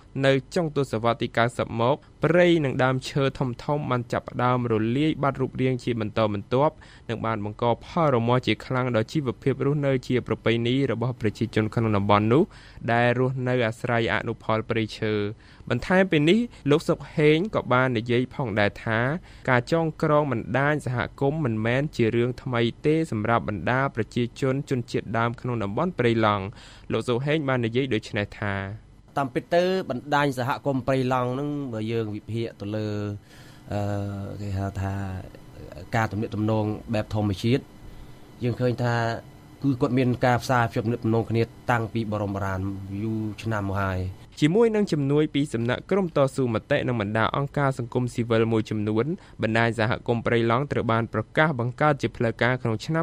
នៅចុងទសវត្សរ៍ទី90មកព្រៃនិងដើមឈើធំៗបានចាប់ផ្ដើមរលាយបាត់រូបរាងជាបន្តបន្ទាប់និងបានបង្កផលរមាស់ជាខ្លាំងដល់ជីវភាពរស់នៅជាប្រពៃណីរបស់ប្រជាជនក្នុងតំបន់នោះដែលរស់នៅអាស្រ័យអនុផលព្រៃឈើបន្ថែមពីនេះលោកសុកហេងក៏បាននិយាយផងដែរថាការចងក្រងបណ្ដាញសហគមន៍មិនមែនជារឿងថ្មីទេសម្រាប់បណ្ដាប្រជាជនជនជាតិដើមក្នុងតំបន់ព្រៃឡង់លោកសុកហេងបាននិយាយដូចនេះថាតាមពិតទៅបណ្ដាញសហគមន៍ព្រៃឡង់ហ្នឹងបើយើងវិភាគទៅលើគេហៅថាការទំនាក់ទំនងបែបធម្មជាតិយើងឃើញថាគឺគាត់មានការផ្សារភ្ជាប់ទំនាក់ទំនងគ្នាតាំងពីបរមបុរាណយូរឆ្នាំមកហើយជាមួយនឹងជំនួយពីសំណាក់ក្រមតស៊ូមតិនិងបណ្ដាអង្គការសង្គមស៊ីវិលមួយចំនួនបណ្ដាញសហគមន៍ព្រៃឡង់ត្រូវបានប្រកាសបង្កើតជាផ្លូវការក្នុងឆ្នាំ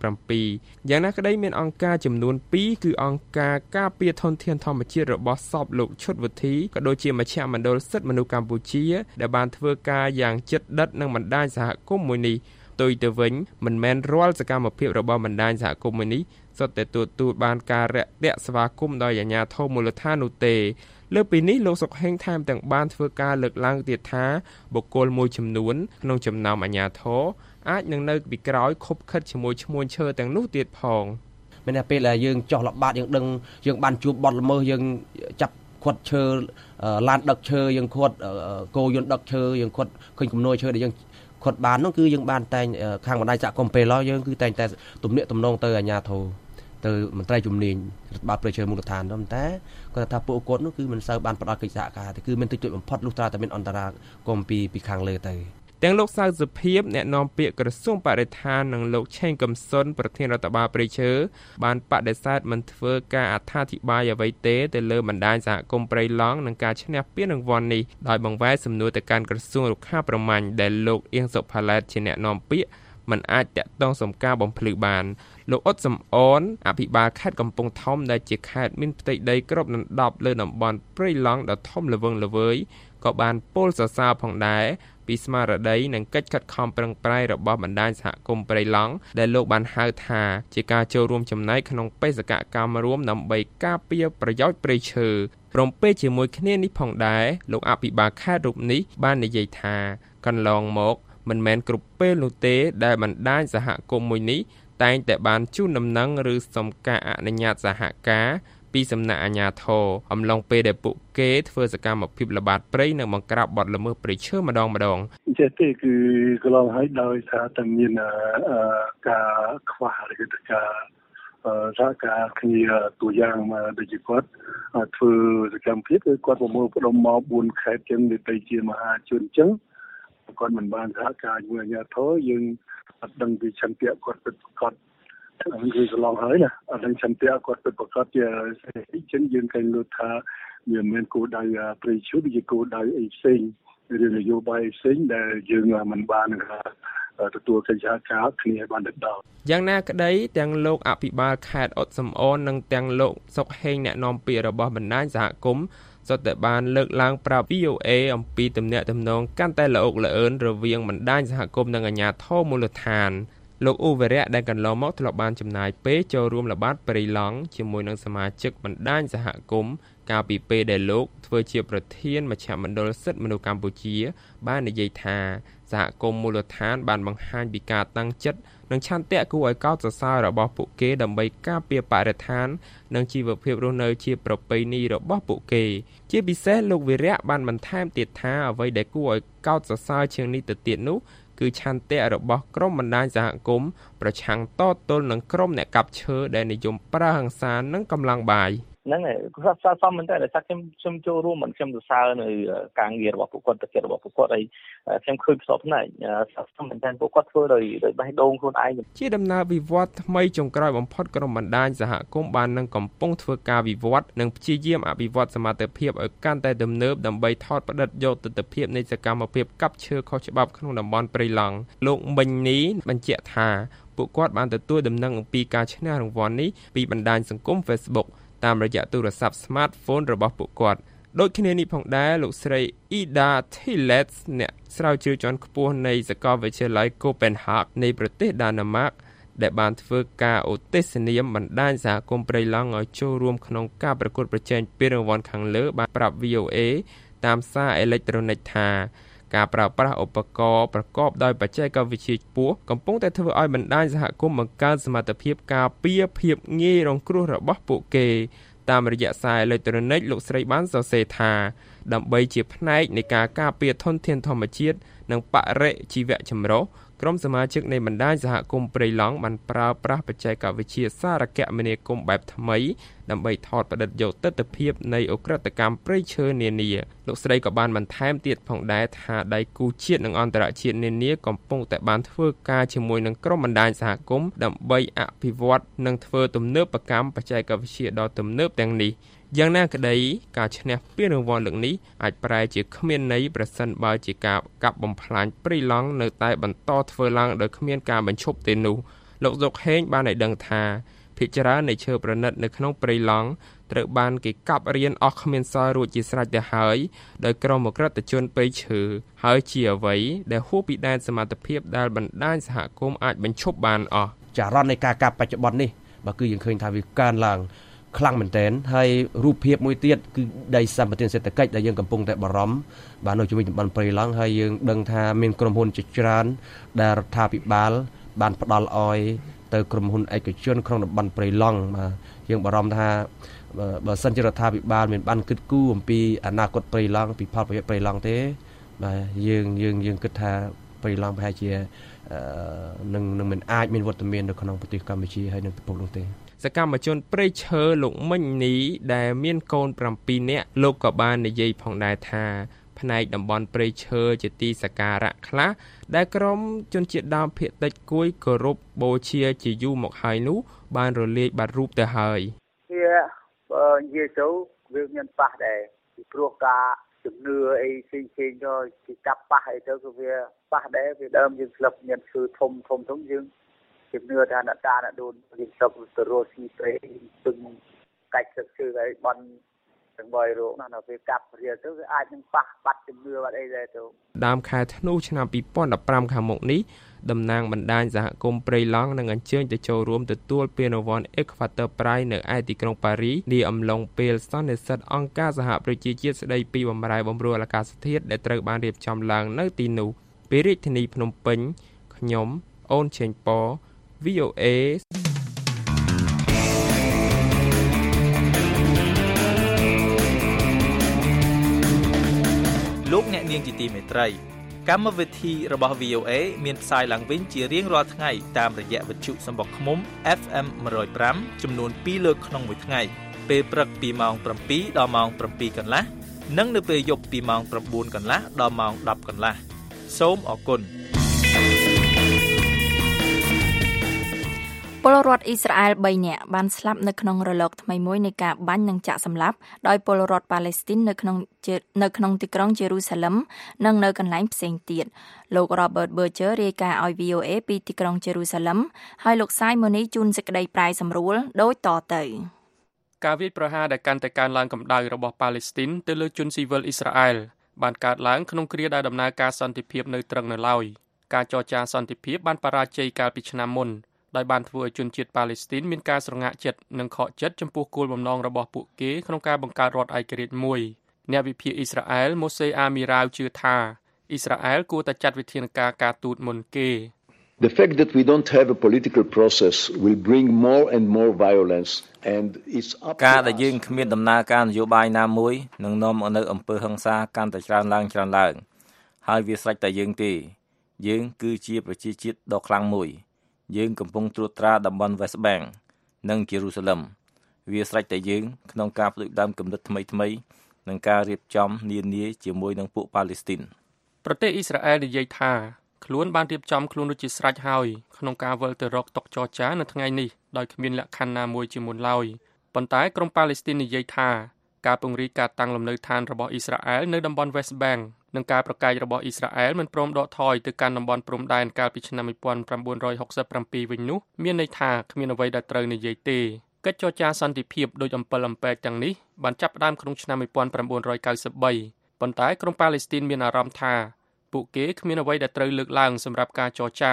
2007យ៉ាងណាក្តីមានអង្គការចំនួន2គឺអង្គការការពារធនធានធម្មជាតិរបស់សពលោកឈុតវុធីក៏ដូចជាមជ្ឈមណ្ឌលសិទ្ធិមនុស្សកម្ពុជាដែលបានធ្វើការយ៉ាងជិតដិតនឹងបណ្ដាញសហគមន៍មួយនេះផ្ទុយទៅវិញមិនមែនរាល់សកម្មភាពរបស់បណ្ដាញសហគមន៍មួយនេះសុទ្ធតែទទួលបានការរាក់ទាក់ស្វាគមន៍ដោយអាជ្ញាធរមូលដ្ឋាននោះទេលើពីនេះលោកសុកហេងថែមទាំងបានធ្វើការលើកឡើងទៀតថាបុគ្គលមួយចំនួនក្នុងចំណោមអាជ្ញាធរអាចនឹងនៅពីក្រោយខុបខិតជាមួយឈ្មួញឈើទាំងនោះទៀតផងមានតែពេលដែលយើងចោះល្បាតយើងដឹងយើងបានជួបបទល្មើសយើងចាប់ខាត់ឈើឡានដឹកឈើយើងខាត់គោយន្តដឹកឈើយើងខាត់ឃើញគំនរឈើដែលយើងខាត់បាននោះគឺយើងបានតែងខាងបណ្ដាញសហគមន៍ព្រៃឡង់យើងគឺតែងតែទំនាក់ទំនងទៅអាជ្ញាធរទៅមន្ត្រីជំនាញរដ្ឋបាលព្រៃឈើមូលដ្ឋាននោះតែគាត់ថាពួកគាត់នោះគឺមិនសូវបានផ្ដល់កិច្ចសហការទេគឺមានតិចតួចបំផុតលុះត្រាតែមានអន្តរាគមន៍ពីខាងលើទៅទាំងលោកសៅសុភាពអ្នកនាំពាក្យក្រសួងបរិស្ថាននិងលោកឆេងកំសុនប្រធានរដ្ឋបាលព្រៃឈើបានបដិសេធមិនធ្វើការអត្ថាធិប្បាយអ្វីទេទៅលើបណ្ដាញសហគមន៍ព្រៃឡង់និងការឈ្នះពានរង្វាន់នេះដោយបង្វែរសំណួរទៅកាន់ក្រសួងរុក្ខាប្រមាញ់ដែលលោកអៀងសុផាឡែតជាអ្នកនាំពាក្យមិនអាចតាក់ទងសំការបំភ្លឺបានលោកអ៊ុតសំអនអភិបាលខេត្តកំពង់ធំដែលជាខេត្តមានផ្ទៃដីគ្របដណ្ដប់លើតំបន់ព្រៃឡង់ដ៏ធំល្វឹងល្វើយក៏បានពោលសរសើរផងដែរពីស្មារតីនិងកិច្ចខិតខំប្រឹងប្រែងរបស់បណ្ដាញសហគមន៍ព្រៃឡង់ដែលលោកបានហៅថាជាការចូលរួមចំណែកក្នុងបេសកកម្មរួមដើម្បីការពារប្រយោជន៍ព្រៃឈើព្រមពេលជាមួយគ្នានេះផងដែរលោកអភិបាលខេត្តរូបនេះបាននិយាយថាកន្លងមកមិនមែនគ្រប់ពេលនោះទេដែលបណ្ដាញសហគមន៍មួយនេះតែងតែបានជូនដំណឹងឬសុំការអនុញ្ញាតសហការពីសំណាក់អាជ្ញាធរអំឡុងពេលដែលពួកគេធ្វើសកម្មភាពល្បាតព្រៃនិងបង្ក្រាបបទល្មើសព្រៃឈើម្ដងចេះទេគឺកន្លងហើយដោយសារតែមានការខ្វះឬក៏ការសហការគ្នាទូយ៉ាងដូចជាគាត់ធ្វើសកម្មភាពគឺគាត់ប្រមូលផ្ដុំមក4ខេត្តចឹងវាទៅជាមហាជនចឹងគាត់មិនបានសហការជាមួយអាជ្ញាធរយើងអត់ដឹងពីឆន្ទៈគាត់ពិតប្រាកដគឺកន្លងហើយណាអត់ដឹងឆន្ទៈគាត់ពិតប្រាកដជាស្អីចឹងយើងឃើញលើថាវាមិនមែនគោលដៅព្រៃឈើវាគោលដៅអីផ្សេងឬនយោបាយផ្សេងដែលយើងមិនបានទទួលកិច្ចសហការគ្នាបានដល់យ៉ាងណាក្តីទាំងលោកអភិបាលខេត្តអ៊ុតសំអននិងទាំងលោកសុកហេងអ្នកនាំពាក្យរបស់បណ្ដាញសហគមន៍សុទ្ធតែបានលើកឡើងប្រាប់ VOA អំពីទំនាក់ទំនងកាន់តែល្អល្អឿនរវាងបណ្ដាញសហគមន៍និងអាជ្ញាធរមូលដ្ឋានលោកអ៊ូវរៈដែលកន្លងមកធ្លាប់បានចំណាយពេលចូលរួមល្បាតព្រៃឡង់ជាមួយនឹងសមាជិកបណ្ដាញសហគមន៍កាលពីពេលដែលលោកធ្វើជាប្រធានមជ្ឈមណ្ឌលសិទ្ធិមនុស្សកម្ពុជាបាននិយាយថាសហគមន៍មូលដ្ឋានបានបង្ហាញពីការតាំងចិត្តនិងឆន្ទៈគួរឲ្យកោតសរសើររបស់ពួកគេដើម្បីការពារបរិស្ថាននិងជីវភាពរស់នៅជាប្រពៃណីរបស់ពួកគេជាពិសេសលោកវីរៈបានបន្ថែមទៀតថាអ្វីដែលគួរឲ្យកោតសរសើរជាងនេះទៅទៀតនោះគឺឆន្ទៈរបស់ក្រុមបណ្ដាញសហគមន៍ប្រឆាំងតទល់នឹងក្រុមអ្នកកាប់ឈើដែលនិយមប្រើហិង្សានិងកម្លាំងបាយហ្នឹងហើយគាត់សរសើរមែនតើតែខ្ញុំចូលរួមមិនខ្ញុំសរសើរនៅការងាររបស់ពួកគាត់ទៅចិត្តរបស់ពួកគាត់ហើយខ្ញុំឃើញផ្សព្វផ្នែកសរសើរមែនតើពួកគាត់ធ្វើដោយបេះដូងខ្លួនឯងជាដំណើរវិវត្តថ្មីចុងក្រោយបំផុតក្រុមបណ្ដាញសហគមន៍បាននឹងកំពុងធ្វើការវិវត្តនិងព្យាយាមអភិវឌ្ឍសមត្ថភាពឲ្យកាន់តែទំនើបដើម្បីថតផ្តិតយកទស្សនវិជ្ជានៃសកម្មភាពកាប់ឈើខុសច្បាប់ក្នុងតំបន់ព្រៃឡង់លោកមិញនេះបញ្ជាក់ថាពួកគាត់បានទទួលដំណឹងអំពីការឈ្នះរង្វាន់នេះពីបណ្ដាញសង្គម Facebookតាមរយៈទូរស័ព្ទ smartphone របស់ពួកគាត់ដូចគ្នានេះផងដែរលោកស្រី Ida Tillets អ្នកស្រាវជ្រាវជាន់ខ្ពស់នៃសាកលវិទ្យាល័យ Copenhagen នៃប្រទេសដាណឺម៉ាកដែលបានធ្វើការឧទ្ទិសនាមបណ្ដាញសហគមន៍ព្រៃឡង់ឲ្យចូលរួមក្នុងការប្រកួតប្រជែងពានរង្វាន់ខាងលើបានប្រាប់ VOA តាមសារអេឡិចត្រូនិកថាការប្រើប្រាស់ឧបករណ៍ប្រកបដោយបច្ចេកវិទ្យាខ្ពស់កំពុងតែធ្វើឲ្យបណ្ដាញសហគមន៍បង្កើនសមត្ថភាពការពារភាពងាយរងគ្រោះរបស់ពួកគេតាមរយៈសារអេឡិចត្រូនិកលោកស្រីបានសរសេរថាដើម្បីជាផ្នែកនៃការការពារធនធានធម្មជាតិនិងបរិស្ថានជីវៈចម្រុះក្រុមសមាជិកនៃបណ្ដាញសហគមន៍ព្រៃឡង់បានប្រើប្រាស់បច្ចេកវិទ្យាសារគមនាគមន៍បែបថ្មីដើម្បីថតផ្តិតយកទិដ្ឋភាពនៃឧក្រិដ្ឋកម្មព្រៃឈើនានាលោកស្រីក៏បានបន្ថែមទៀតផងដែរថាដៃគូជាតិនិងអន្តរជាតិនានាកំពុងតែបានធ្វើការជាមួយនឹងក្រុមបណ្ដាញសហគមន៍ដើម្បីអភិវឌ្ឍនិងធ្វើទំនើបកម្មបច្ចេកវិទ្យាដ៏ទំនើបទាំងនេះយ៉ាងណាក្តីការឈ្នះពានរង្វាន់លើកនេះអាចប្រែជាគ្មានន័យប្រសិនបើជាការកាប់បំផ្លាញព្រៃឡង់នៅតែបន្តធ្វើឡើងដោយគ្មានការបញ្ឈប់ទេនោះលោកសុកហេងបានឲ្យដឹងថាភាគច្រើននៃឈើប្រណិតនៅក្នុងព្រៃឡង់ត្រូវបានគេកាប់រៀនអស់គ្មានសល់រួចជាស្រេចទៅហើយដោយក្រុមអក្រិតជនព្រៃឈើហើយជាអ្វីដែលហួសពីដែនសមត្ថភាពដែលបណ្ដាញសហគមន៍អាចបញ្ឈប់បានអស់ចរន្តនៃការកាប់បច្ចុប្បន្ននេះបើគឺយើងឃើញថាវាកើនឡើងខ្លាំងមែនទែនហើយរូបភាពមួយទៀតគឺដីសម្បត្តិសេដ្ឋកិច្ចដែលយើងកំពុងតែបារម្ភបាទនៅជាមួយតំបន់ព្រៃឡង់ហើយយើងដឹងថាមានក្រុមហ៊ុនជាច្រើនដែលរដ្ឋាភិបាលបានផ្ដល់ឲ្យទៅក្រុមហ៊ុនឯកជនក្នុងតំបន់ព្រៃឡង់បាទយើងបារម្ភថាបើសិនជារដ្ឋាភិបាលមានបានគិតគូរអំពីអនាគតព្រៃឡង់ពីផលប្រយោជន៍ព្រៃឡង់ទេបាទយើងគិតថាព្រៃឡង់ប្រហែលជានឹងមិនអាចមានវត្តមាននៅក្នុងប្រទេសកម្ពុជាហើយនឹងពិភពលោកទេសកម្មជនព្រៃឈើលោកមិញនីដែលមានកូន7នាក់លោកក៏បាននិយាយផងដែរថាផ្នែកតំបន់ព្រៃឈើជាទីសក្ការៈខ្លះដែលក្រុមជនជាតិដើមភាគតិចគួយគោរពបូជាជាយូរមកហើយនោះបានរលាយបាត់រូបទៅហើយវាបើនិយាយទៅវាមានប៉ះដែរពីព្រោះការជំនឿអីផ្សេងៗទៅគេកាប់ប៉ះអីទៅក៏វាប៉ះដែរវាដើមយើងស្លឹកមានឈើធំយើងជំនឿថាអ្នកតាអ្នកដូនយើងស្លឹកទៅរស់ស៊ីព្រៃពឹងកាច់ទឹកឈើឲ្យបន់ទាំង3រោគណាពេលកាប់រៀលទៅវាអាចនឹងប៉ះបាត់ជំនឿបាត់អីដែរទៅដើមខែធ្នូឆ្នាំ2015ខាងមុខនេះតំណាងបណ្ដាញសហគមន៍ព្រៃឡង់នឹងអញ្ជើញទៅចូលរួមទទួលពានរង្វាន់ Equator Prize នៅឯទីក្រុងប៉ារីសនាអំឡុងពេលសន្និសីទអង្គការសហប្រជាជាតិស្ដីពីបម្រែបម្រួលអាកាសធាតុដែលត្រូវបានរៀបចំឡើងនៅទីនោះពីរាជធានីភ្នំពេញខ្ញុំអូនឆេងប៉ VOA លោកអ្នកនាងជាទីមេត្រីកម្មវិធីរបស់ VOA មានផ្សាយឡើងវិញជារៀងរាល់ថ្ងៃតាមរយៈវិទ្យុសំបុកឃ្មុំ FM 105ចំនួន2លើកក្នុងមួយថ្ងៃពេលព្រឹកពីម៉ោង7ដល់ម៉ោង7កន្លះនិងនៅពេលយប់ពីម៉ោង9កន្លះដល់ម៉ោង10កន្លះសូមអរគុណពលរដ្ឋអ៊ីស្រាអែល3នាក់បានស្លាប់នៅក្នុងរលកថ្មីមួយនៃការបាញ់និងចាក់សម្លាប់ដោយពលរដ្ឋប៉ាឡេស្ទីននៅក្នុងទីក្រុងយេរូសាឡឹមនិងនៅកន្លែងផ្សេងទៀតលោក Robert Berger រាយការណ៍ឲ្យ VOA ពីទីក្រុងយេរូសាឡឹមហើយលោក Simon ជូនសេចក្តីប្រាយសម្រួលដូចតទៅការវាយប្រហារដែលកាន់តែកើនឡើងកម្ដៅរបស់ប៉ាឡេស្ទីនទៅលើជនស៊ីវិលអ៊ីស្រាអែលបានកើតឡើងក្នុងគ្រាដែលដំណើរការសន្តិភាពនៅត្រឹងនៅឡើយការចរចាសន្តិភាពបានបរាជ័យកាលពីឆ្នាំមុនដោយបានធ្វើឲ្យជនជាតិប៉ាឡេស្ទីនមានការស្រងាក់ចិត្តនិងខកចិត្តចំពោះគោលបំណងរបស់ពួកគេក្នុងការបង្កើតរដ្ឋឯករាជ្យមួយអ្នកវិភាគអ៊ីស្រាអែលម៉ូសេអាមីរ៉ាវជឿថាអ៊ីស្រាអែលគួរតែចាត់វិធានការការទូតមុនគេ The fact that we don't have a political process will bring more and more violence and it's up ការដែលយើងគ្មានដំណើរការនយោបាយណាមួយនឹងនាំមកនូវអំពើហិង្សាកាន់តែច្រើនឡើងហើយវាស្រេចតែយើងទេយើងគឺជាប្រជាជាតិដ៏ខ្លាំងមួយយើងកំពុងត្រួតត្រាតំបន់ West Bank និង Jerusalem វាស្រេចតែយើងក្នុងការផ្ដួចផ្ដើមគំនិតថ្មីៗនិងការរៀបចំនានាជាមួយនឹងពួកប៉ាឡេស្ទីនប្រទេសអ៊ីស្រាអែលនិយាយថាខ្លួនបានរៀបចំខ្លួនរួចជាស្រេចហើយក្នុងការវិលទៅរកតុចរចានៅថ្ងៃនេះដោយគ្មានលក្ខខណ្ឌណាមួយជាមុនឡើយប៉ុន្តែក្រុមប៉ាឡេស្ទីននិយាយថាការពង្រីកការតាំងលំនៅឋានរបស់អ៊ីស្រាអែលនៅតំបន់ West Bank និងការប្រកែករបស់អ៊ីស្រាអែលមិនព្រមដកថយទៅកាន់តំបន់ព្រំដែនកាលពីឆ្នាំ1967វិញនោះមានន័យថាគ្មានអ្វីដែលត្រូវនិយាយទេកិច្ចចរចាសន្តិភាពដោយអំពិលអំពែកទាំងនេះបានចាប់ផ្ដើមក្នុងឆ្នាំ1993ប៉ុន្តែក្រុមប៉ាឡេស្ទីនមានអារម្មណ៍ថាពួកគេគ្មានអ្វីដែលត្រូវលើកឡើងសម្រាប់ការចរចា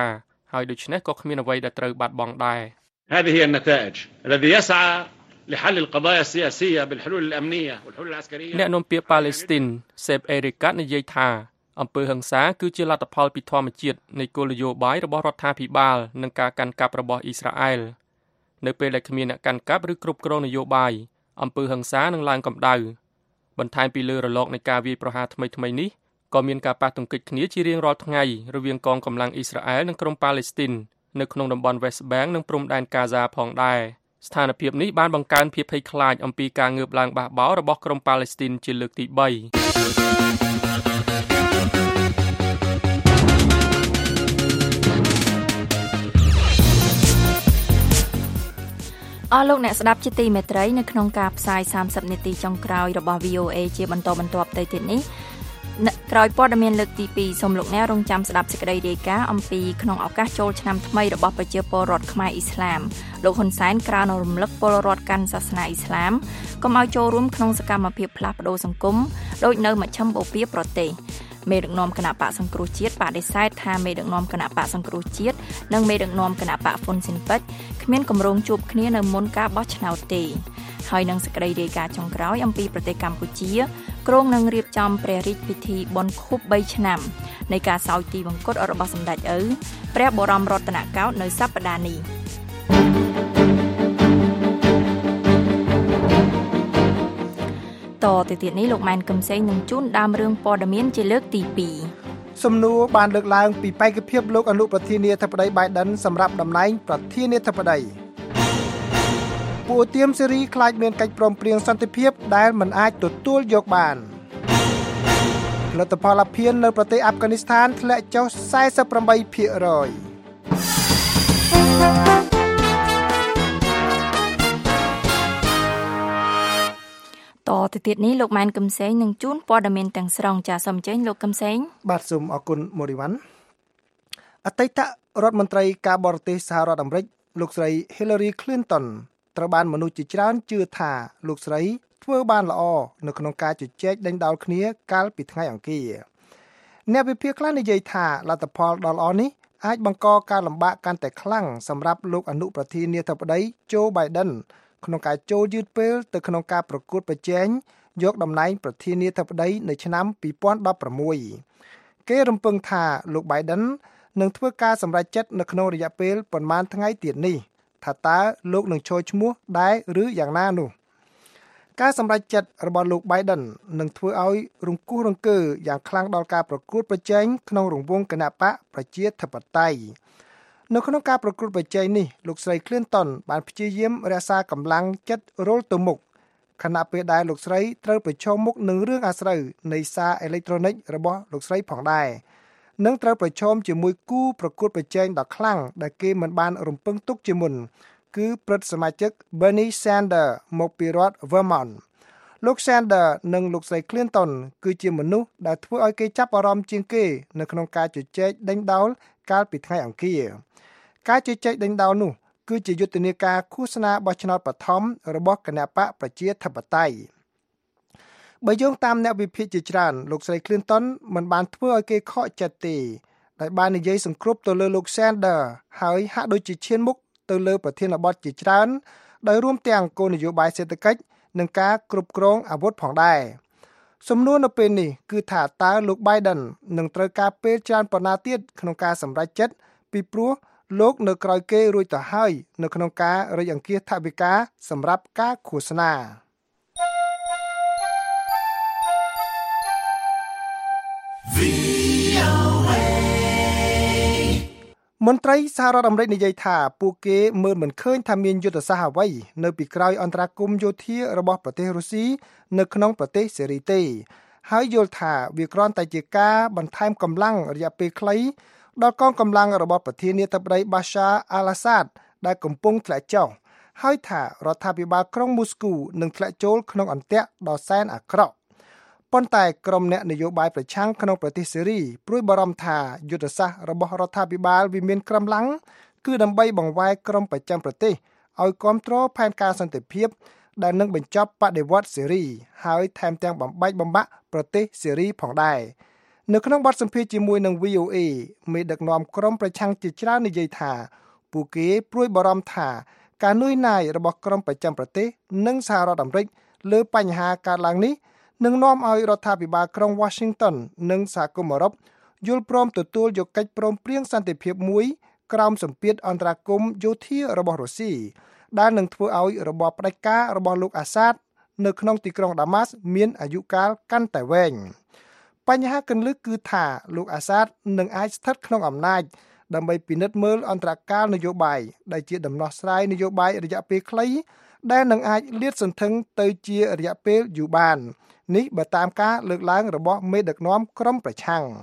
ហើយដូច្នេះក៏គ្មានអ្វីដែលត្រូវបាត់បង់ដែរ هذه هي النتائج الذي يسعى لحل القضايا السياسية بالحلول الأمنية والحلول العسكرية អ្នកនាំពាក្យប៉ាឡេស្ទីនសេបអេរីកាត់និយាយថាអំពើហិង្សាគឺជាលទ្ធផលពីធម្មជាតិនៃគោលនយោបាយរបស់រដ្ឋាភិបាលនិងការកាន់កាប់របស់អ៊ីស្រាអែលនៅពេលដែលគ្មានអ្នកកាន់កាប់ឬគ្រប់គ្រងនយោបាយអំពើហិង្សានឹងឡើងកម្ដៅបន្ថែមពីលើរលកនៃការវាយប្រហារថ្មីនេះក៏មានការប៉ះទង្គិចគ្នាជារៀងរាល់ថ្ងៃរវាងកងកម្លាំងអ៊ីស្រាអែលនិងក្រុមប៉ាឡេស្ទីននៅក្នុងតំបន់ West Bank និងព្រំដែនកាហ្សាផងដែរស្ថានភាពនេះបានបង្កើនភាពភ័យខ្លាចអំពីការងើបឡើងបះបោររបស់ក្រុមប៉ាឡេស្ទីនជាលើកទី3 អស់លោកអ្នកស្ដាប់ជាទីមេត្រីនៅក្នុងការផ្សាយ30នាទីចុងក្រោយរបស់ VOA ជាបន្តបន្ទាប់ទៅទៀតនេះក្រោយព័ត៌មានលើកទី2សូមលោកអ្នករងចាំស្ដាប់សេចក្តីរាយការណ៍អំពីក្នុងឱកាសចូលឆ្នាំថ្មីរបស់ប្រជាពលរដ្ឋខ្មែរអ៊ីស្លាមលោកហ៊ុនសែនក្រើនរំលឹកពលរដ្ឋកាន់សាសនាអ៊ីស្លាមកុំឲ្យចូលរួមក្នុងសកម្មភាពផ្លាស់ប្ដូរសង្គមដោយនៅមជ្ឈមបូព៌ាប្រទេសមេដឹកនាំគណៈបកសង្គ្រោះជាតិបដិសេធថាមេដឹកនាំគណៈបកសង្គ្រោះជាតិនិងមេដឹកនាំគណៈបកហ្វុនស៊ិនប៉ិចគ្មានគម្រោងជួបគ្នានៅមុនការបោះឆ្នោតទេហើយនឹងសេចក្តីរាយការណ៍ចុងក្រោយអំពីប្រទេសកម្ពុជាគ្រោងនឹងរៀបចំព្រះរាជពិធីបុណ្យខួប3ឆ្នាំនៃការសោយទីវង្គតរបស់សម្ដេចឪព្រះបរមរតនកោដ្ឋនៅសប្តាហ៍នេះតទៅទៀតនេះលោកម៉ែនកឹមសេងនឹងជូនដើមរឿងព័ត៌មានជាលើកទី2 សំណួរបានលើកឡើងពីបេក្ខភាពលោកអនុប្រធានាធិបតី Biden សម្រាប់តំណែងប្រធានាធិបតីពួកទៀមសេរីខ្លាចមានកិច្ចព្រមព្រៀងសន្តិភាពដែលមិនអាចទទួលយកបានផលិតផលអាភៀននៅប្រទេសអាហ្វហ្គានីស្ថានធ្លាក់ចុះ 48% តទៅទៀតនេះលោកម៉ែនកឹមសេងនឹងជូនព័ត៌មានទាំងស្រុងចាសសូមអញ្ជើញលោកកឹមសេងបាទសូមអរគុណមូរីវ៉ាន់អតីតរដ្ឋមន្ត្រីការបរទេសសហរដ្ឋអាមេរិកលោកស្រី Hillary Clinton ត្រូវបានមនុស្សជាច្រើនជឿថាលោកស្រីធ្វើបានល្អនៅក្នុងការជជែកដេញដោលគ្នាកាលពីថ្ងៃអង្គារអ្នកវិភាគខ្លះនិយាយថាលទ្ធផលដ៏ល្អនេះអាចបង្កការលំបាកកាន់តែខ្លាំងសម្រាប់លោកអនុប្រធានាធិបតី Joe Biden ក្នុងការចូលយឺតពេលទៅក្នុងការប្រកួតប្រជែងយកតំណែងប្រធានាធិបតីនៅឆ្នាំ2016គេរំពឹងថាលោក Biden នឹងធ្វើការសម្រេចចិត្តនៅក្នុងរយៈពេលប្រមាណថ្ងៃទៀតនេះថាតើលោកនឹងចូលឈ្មោះដែរឬយ៉ាងណានោះការសម្រេចចិត្តរបស់លោក Biden នឹងធ្វើឲ្យរង្គោះរង្គើយ៉ាងខ្លាំងដល់ការប្រកួតប្រជែងក្នុងរង្វង់គណបកប្រជាធិបតេយ្យនៅក្នុងការប្រកួតប្រជែងនេះលោកស្រី Clinton បានព្យាយាមរក្សាកម្លាំងចិត្តរលទៅមុខខណៈពេលដែលលោកស្រីត្រូវប្រឈមមុខនឹងរឿងអាស្រូវនៃសារអេឡិចត្រូនិករបស់លោកស្រីផងដែរនិងត្រូវប្រឈមជាមួយគូប្រកួតប្រជែងដ៏ខ្លាំងដែលគេមិនបានរំពឹងទុកជាមុនគឺព្រឹទ្ធសមាជិក Bernie Sanders មកពីរដ្ឋ Vermont លោក Sanders និងលោកស្រី Clinton គឺជាមនុស្សដែលធ្វើឲ្យគេចាប់អារម្មណ៍ជាងគេនៅក្នុងការជជែកដេញដោលកាលពីថ្ងៃអង្គារការជជែកដេញដោលនោះគឺជាយុទ្ធនាការឃោសនាបោះឆ្នោតបឋមរបស់គណបកប្រជាធិបតេយ្យបើយោងតាមអ្នកវិភាគជាច្រើនលោកស្រី Clinton មិនបានធ្វើឲ្យគេខកចិត្តទេដោយបាននិយាយសង្គ្រប់ទៅលើលោក Sanders ហើយហាក់ដូចជាឈានមុខទៅលើប្រធានបទជាច្រើនដោយរួមទាំងគោលនយោបាយសេដ្ឋកិច្ចនិងការគ្រប់គ្រងអាវុធផងដែរសំណួរនៅពេលនេះគឺថាតើលោក Biden នឹងត្រូវការពេលច្រើនប៉ុណ្ណាទៀតក្នុងការសម្រេចចិត្តពីព្រោះលោកនៅក្រោយគេរួចទៅហើយនៅក្នុងការរៃអង្គាសថវិកាសម្រាប់ការឃោសនាមន្ត្រីសហរដ្ឋអាមេរិកនិយាយថាពួកគេមើលមិនឃើញថាមានយុទ្ធសាស្ត្រអ្វីនៅពីក្រោយអន្តរាគមន៍យោធារបស់ប្រទេសរុស្ស៊ីនៅក្នុងប្រទេសសេរីទេហើយយល់ថាវាគ្រាន់តែជាការបន្ថែមកម្លាំងរយៈពេលខ្លីដល់កងកម្លាំងរបស់ប្រធានាធិបតី Bashar al-Assad ដែលកំពុងធ្លាក់ចុះហើយថារដ្ឋាភិបាលក្រុងមូស្គូនឹងធ្លាក់ចូលក្នុងអន្ទាក់ដ៏សែនអាក្រក់ប៉ុន្តែក្រុមអ្នកនយោបាយប្រឆាំងក្នុងប្រទេសសេរីព្រួយបារម្ភថាយុទ្ធសាស្ត្ររបស់រដ្ឋាភិបាលវាមានក្រំឡាំងគឺដើម្បីបង្វែរក្រុមប្រចាំប្រទេសឲ្យគាំទ្រផែនការសន្តិភាពដែលនឹងបញ្ចប់បដិវត្តន៍សេរីហើយថែមទាំងបំបែកបំបាក់ប្រទេសសេរីផងដែរនៅក្នុងបទសម្ភាសន៍ជាមួយនឹង VOA មេដឹកនាំក្រុមប្រឆាំងជាច្រើននិយាយថាពួកគេព្រួយបារម្ភថាការនឿយណាយរបស់ក្រុមប្រចាំប្រទេសនិងសហរដ្ឋអាមេរិកលើបញ្ហាកើតឡើងនេះនឹងនាំឲ្យរដ្ឋាភិបាលក្រុង Washington និងសហគមន៍អឺរ៉ុបយល់ព្រមទទួលយកកិច្ចព្រមព្រៀងសន្តិភាពមួយក្រោមសម្ពាធអន្តរាគមន៍យោធារបស់រុស្ស៊ីដែលនឹងធ្វើឲ្យរបបផ្ដាច់ការរបស់លោកអាសាតនៅក្នុងទីក្រុងដាម៉ាស់មានអាយុកាលកាន់តែវែងបញ្ហាគន្លឹះគឺថាលោកអាសាតនឹងអាចស្ថិតក្នុងអំណាចដើម្បីពិនិត្យមើលអន្តរកាលនយោបាយដែលជាដំណោះស្រាយនយោបាយរយៈពេលខ្លីដែលនឹងអាចលាតសន្ធឹងទៅជារយៈពេលយូរបាននេះបើតាមការលើកឡើងរបស់មេដឹកនាំក្រុមប្រឆាំង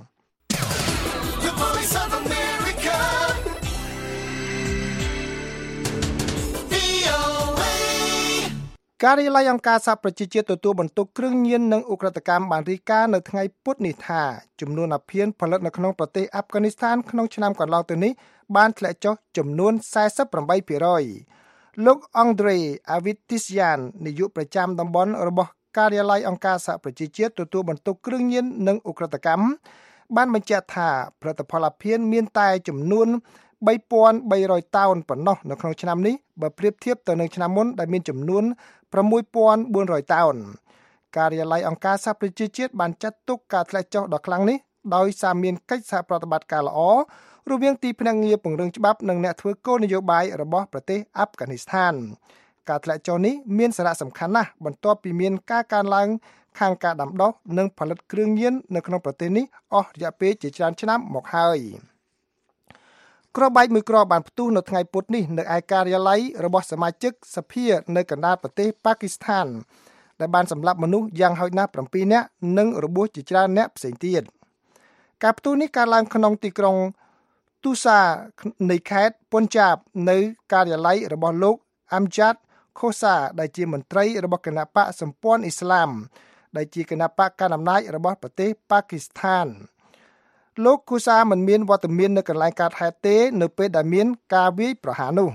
ការិយាល័យអង្គការសហប្រជាជាតិទទួលបន្ទុកគ្រឿងញៀននិងឧក្រិដ្ឋកម្មបានរាយការណ៍នៅថ្ងៃពុធនេះថាចំនួនអាភៀនផលិតនៅក្នុងប្រទេសអាហ្វហ្គានីស្ថានក្នុងឆ្នាំកន្លងទៅនេះបានធ្លាក់ចុះចំនួន 48%លោកអង់ដ្រេអាវីទីសយ៉ាននាយកប្រចាំតំបន់របស់ការិយាល័យអង្គការសហប្រជាជាតិទទួលបន្ទុកគ្រឿងញៀននិងឧក្រិដ្ឋកម្មបានបញ្ជាក់ថាផលិតផលអាភៀនមានតែចំនួន 3,300 តោនប៉ុណ្ណោះនៅក្នុងឆ្នាំនេះបើប្រៀបធៀបទៅនឹងឆ្នាំមុនដែលមានចំនួន 6,400 តោនការិយាល័យអង្គការសហប្រជាជាតិបានចាត់ទុកការធ្លាក់ចុះដ៏ខ្លាំងនេះដោយសារមានកិច្ចសហប្រតិបត្តិការល្អរវាងទីភ្នាក់ងារពង្រឹងច្បាប់និងអ្នកធ្វើគោលនយោបាយរបស់ប្រទេសអាហ្វហ្គានីស្ថានការធ្លាក់ចុះនេះមានសារៈសំខាន់ណាស់បន្ទាប់ពីមានការកើនឡើងខាងការដាំដុះនិងផលិតគ្រឿងញៀននៅក្នុងប្រទេសនេះអស់រយៈពេលជាច្រើនឆ្នាំមកហើយគ្រាប់បែកមួយគ្រាប់បានផ្ទុះនៅថ្ងៃពុធនេះនៅឯការិយាល័យរបស់សមាជិកសភានៅកណ្ដាលប្រទេសប៉ាគីស្ថានដែលបានសម្លាប់មនុស្សយ៉ាងហោចណាស់7នាក់និងរបួសជាច្រើនអ្នកផ្សេងទៀតការផ្ទុះនេះកើតឡើងក្នុងទីក្រុងទូសានៃខេត្តពុនចាបនៅការិយាល័យរបស់លោកអាំចាត់ខូសាដែលជាមន្ត្រីរបស់គណបកសម្ព័ន្ធអ៊ីស្លាមដែលជាគណបកកណ្ដាលអំណាចរបស់ប្រទេសប៉ាគីស្ថានលោកគូសាមិនមានវត្តមាននៅកន្លែងកើតហេតុទេនៅពេលដែលមានការវាយប្រហារនោះ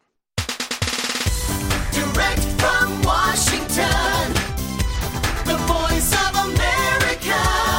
Direct from Washington, the voice of America,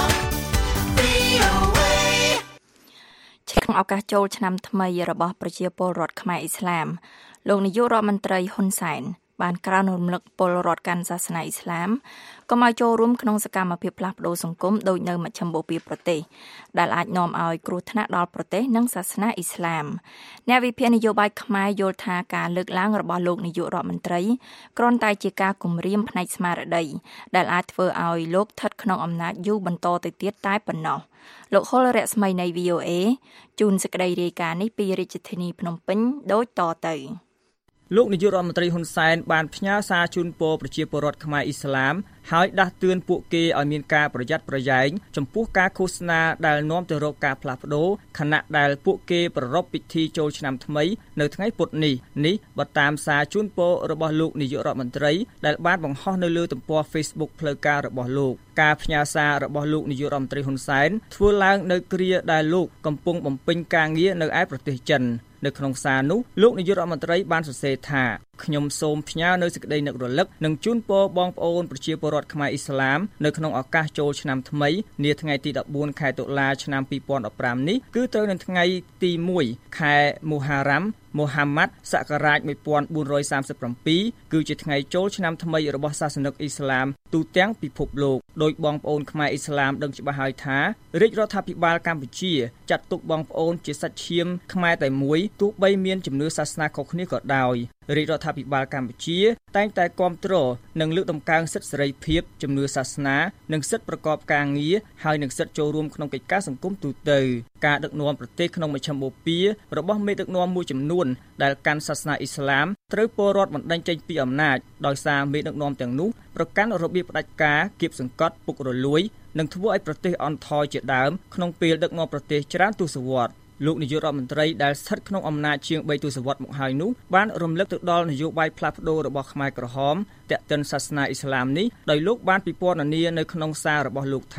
VOA ក្នុងឱកាសចូលឆ្នាំថ្មីរបស់ប្រជាពលរដ្ឋខ្មែរអ៊ីស្លាមលោកនាយករដ្ឋមន្ត្រីហ៊ុនសែនបានក្រើនរំលឹកពលរដ្ឋកាន់សាសនាអ៊ីស្លាមកុំឲ្យចូលរួមក្នុងសកម្មភាពផ្លាស់ប្ដូរសង្គមដូចនៅមជ្ឈមបូព៌ាប្រទេសដែលអាចនាំឲ្យគ្រោះថ្នាក់ដល់ប្រទេសនិងសាសនាអ៊ីស្លាមអ្នកវិភាគនយោបាយខ្មែរយល់ថាការលើកឡើងរបស់លោកនាយករដ្ឋមន្ត្រីគ្រាន់តែជាការគំរាមផ្នែកស្មារតីដែលអាចធ្វើឲ្យលោកស្ថិតក្នុងអំណាចយូរបន្តទៅទៀតតែប៉ុណ្ណោះលោកហុលរស្មីនៃ VOA ជូនសេចក្តីរាយការណ៍នេះពីរាជធានីភ្នំពេញដូចតទៅលោកនាយករដ្ឋមន្ត្រីហ៊ុនសែនបានផ្ញើសារជូនពរប្រជាពលរដ្ឋខ្មែរអ៊ីស្លាមហើយដាស់តឿនពួកគេឲ្យមានការប្រយ័ត្នប្រយែងចំពោះការឃោសនាដែលនាំទៅរកការផ្លាស់ប្ដូរខណៈដែលពួកគេប្រារព្ធពិធីចូលឆ្នាំថ្មីនៅថ្ងៃពុធនេះបើតាមសារជូនពររបស់លោកនាយករដ្ឋមន្ត្រីដែលបានបង្ហោះនៅលើទំព័រ Facebook ផ្លូវការរបស់លោកការផ្ញើសាររបស់លោកនាយករដ្ឋមន្ត្រីហ៊ុនសែនធ្វើឡើងនៅគ្រាដែលលោកកំពុងបំពេញការងារនៅឯប្រទេសចិននៅក្នុងសារនោះលោកនាយករដ្ឋមន្ត្រីបានសរសេរថាខ្ញុំសូមផ្ញើនូវសេចក្តីនឹករលឹកនិងជូនពរបងប្អូនប្រជាពលរដ្ឋខ្មែរអ៊ីស្លាមនៅក្នុងឱកាសចូលឆ្នាំថ្មីនាថ្ងៃទី14ខែតុលាឆ្នាំ2015នេះគឺត្រូវនៅថ្ងៃទី1ខែមូហារ៉ាំមូហាម៉ាត់សករាជ1437គឺជាថ្ងៃចូលឆ្នាំថ្មីរបស់សាសនិកអ៊ីស្លាមទូទាំងពិភពលោកដោយបងប្អូនខ្មែរអ៊ីស្លាមដឹងច្បាស់ហើយថារាជរដ្ឋាភិបាលកម្ពុជាចាត់ទុកបងប្អូនជាសាច់ឈាមខ្មែរតែមួយទោះបីមានជំនឿសាសនាខុសគ្នាក៏ដោយរាជរដ្ឋាភិបាលកម្ពុជាតែងតែគាំទ្រនិងលើកតម្កើងសិទ្ធិសេរីភាពជំនឿសាសនានិងសិទ្ធិប្រកបការងារហើយនិងសិទ្ធិចូលរួមក្នុងកិច្ចការសង្គមទូទៅការដឹកនាំប្រទេសក្នុងមជ្ឈមបូព៌ារបស់មេដឹកនាំមួយចំនួនដែលកាន់សាសនាអ៊ីស្លាមត្រូវពលរដ្ឋបណ្តេញចេញពីអំណាចដោយសារមេដឹកនាំទាំងនោះប្រកាន់របៀបផ្ដាច់ការគៀបសង្កត់ពុករលួយនិងធ្វើឲ្យប្រទេសអន់ថយជាដើមក្នុងពេលដឹកនាំប្រទេសច្រើនទសវត្សរ៍លោកនាយករដ្ឋមន្ត្រីដែលស្ថិតក្នុងអំណាចជាង3ទសវត្សរ៍មកហើយនោះបានរំលឹកទៅដល់នយោបាយផ្លាស់ប្ដូររបស់ខ្មែរក្រហមទាក់ទិនសាសនាអ៊ីស្លាមនេះដោយលោកបានពិពណ៌នានៅក្នុងសាររបស់លោកថា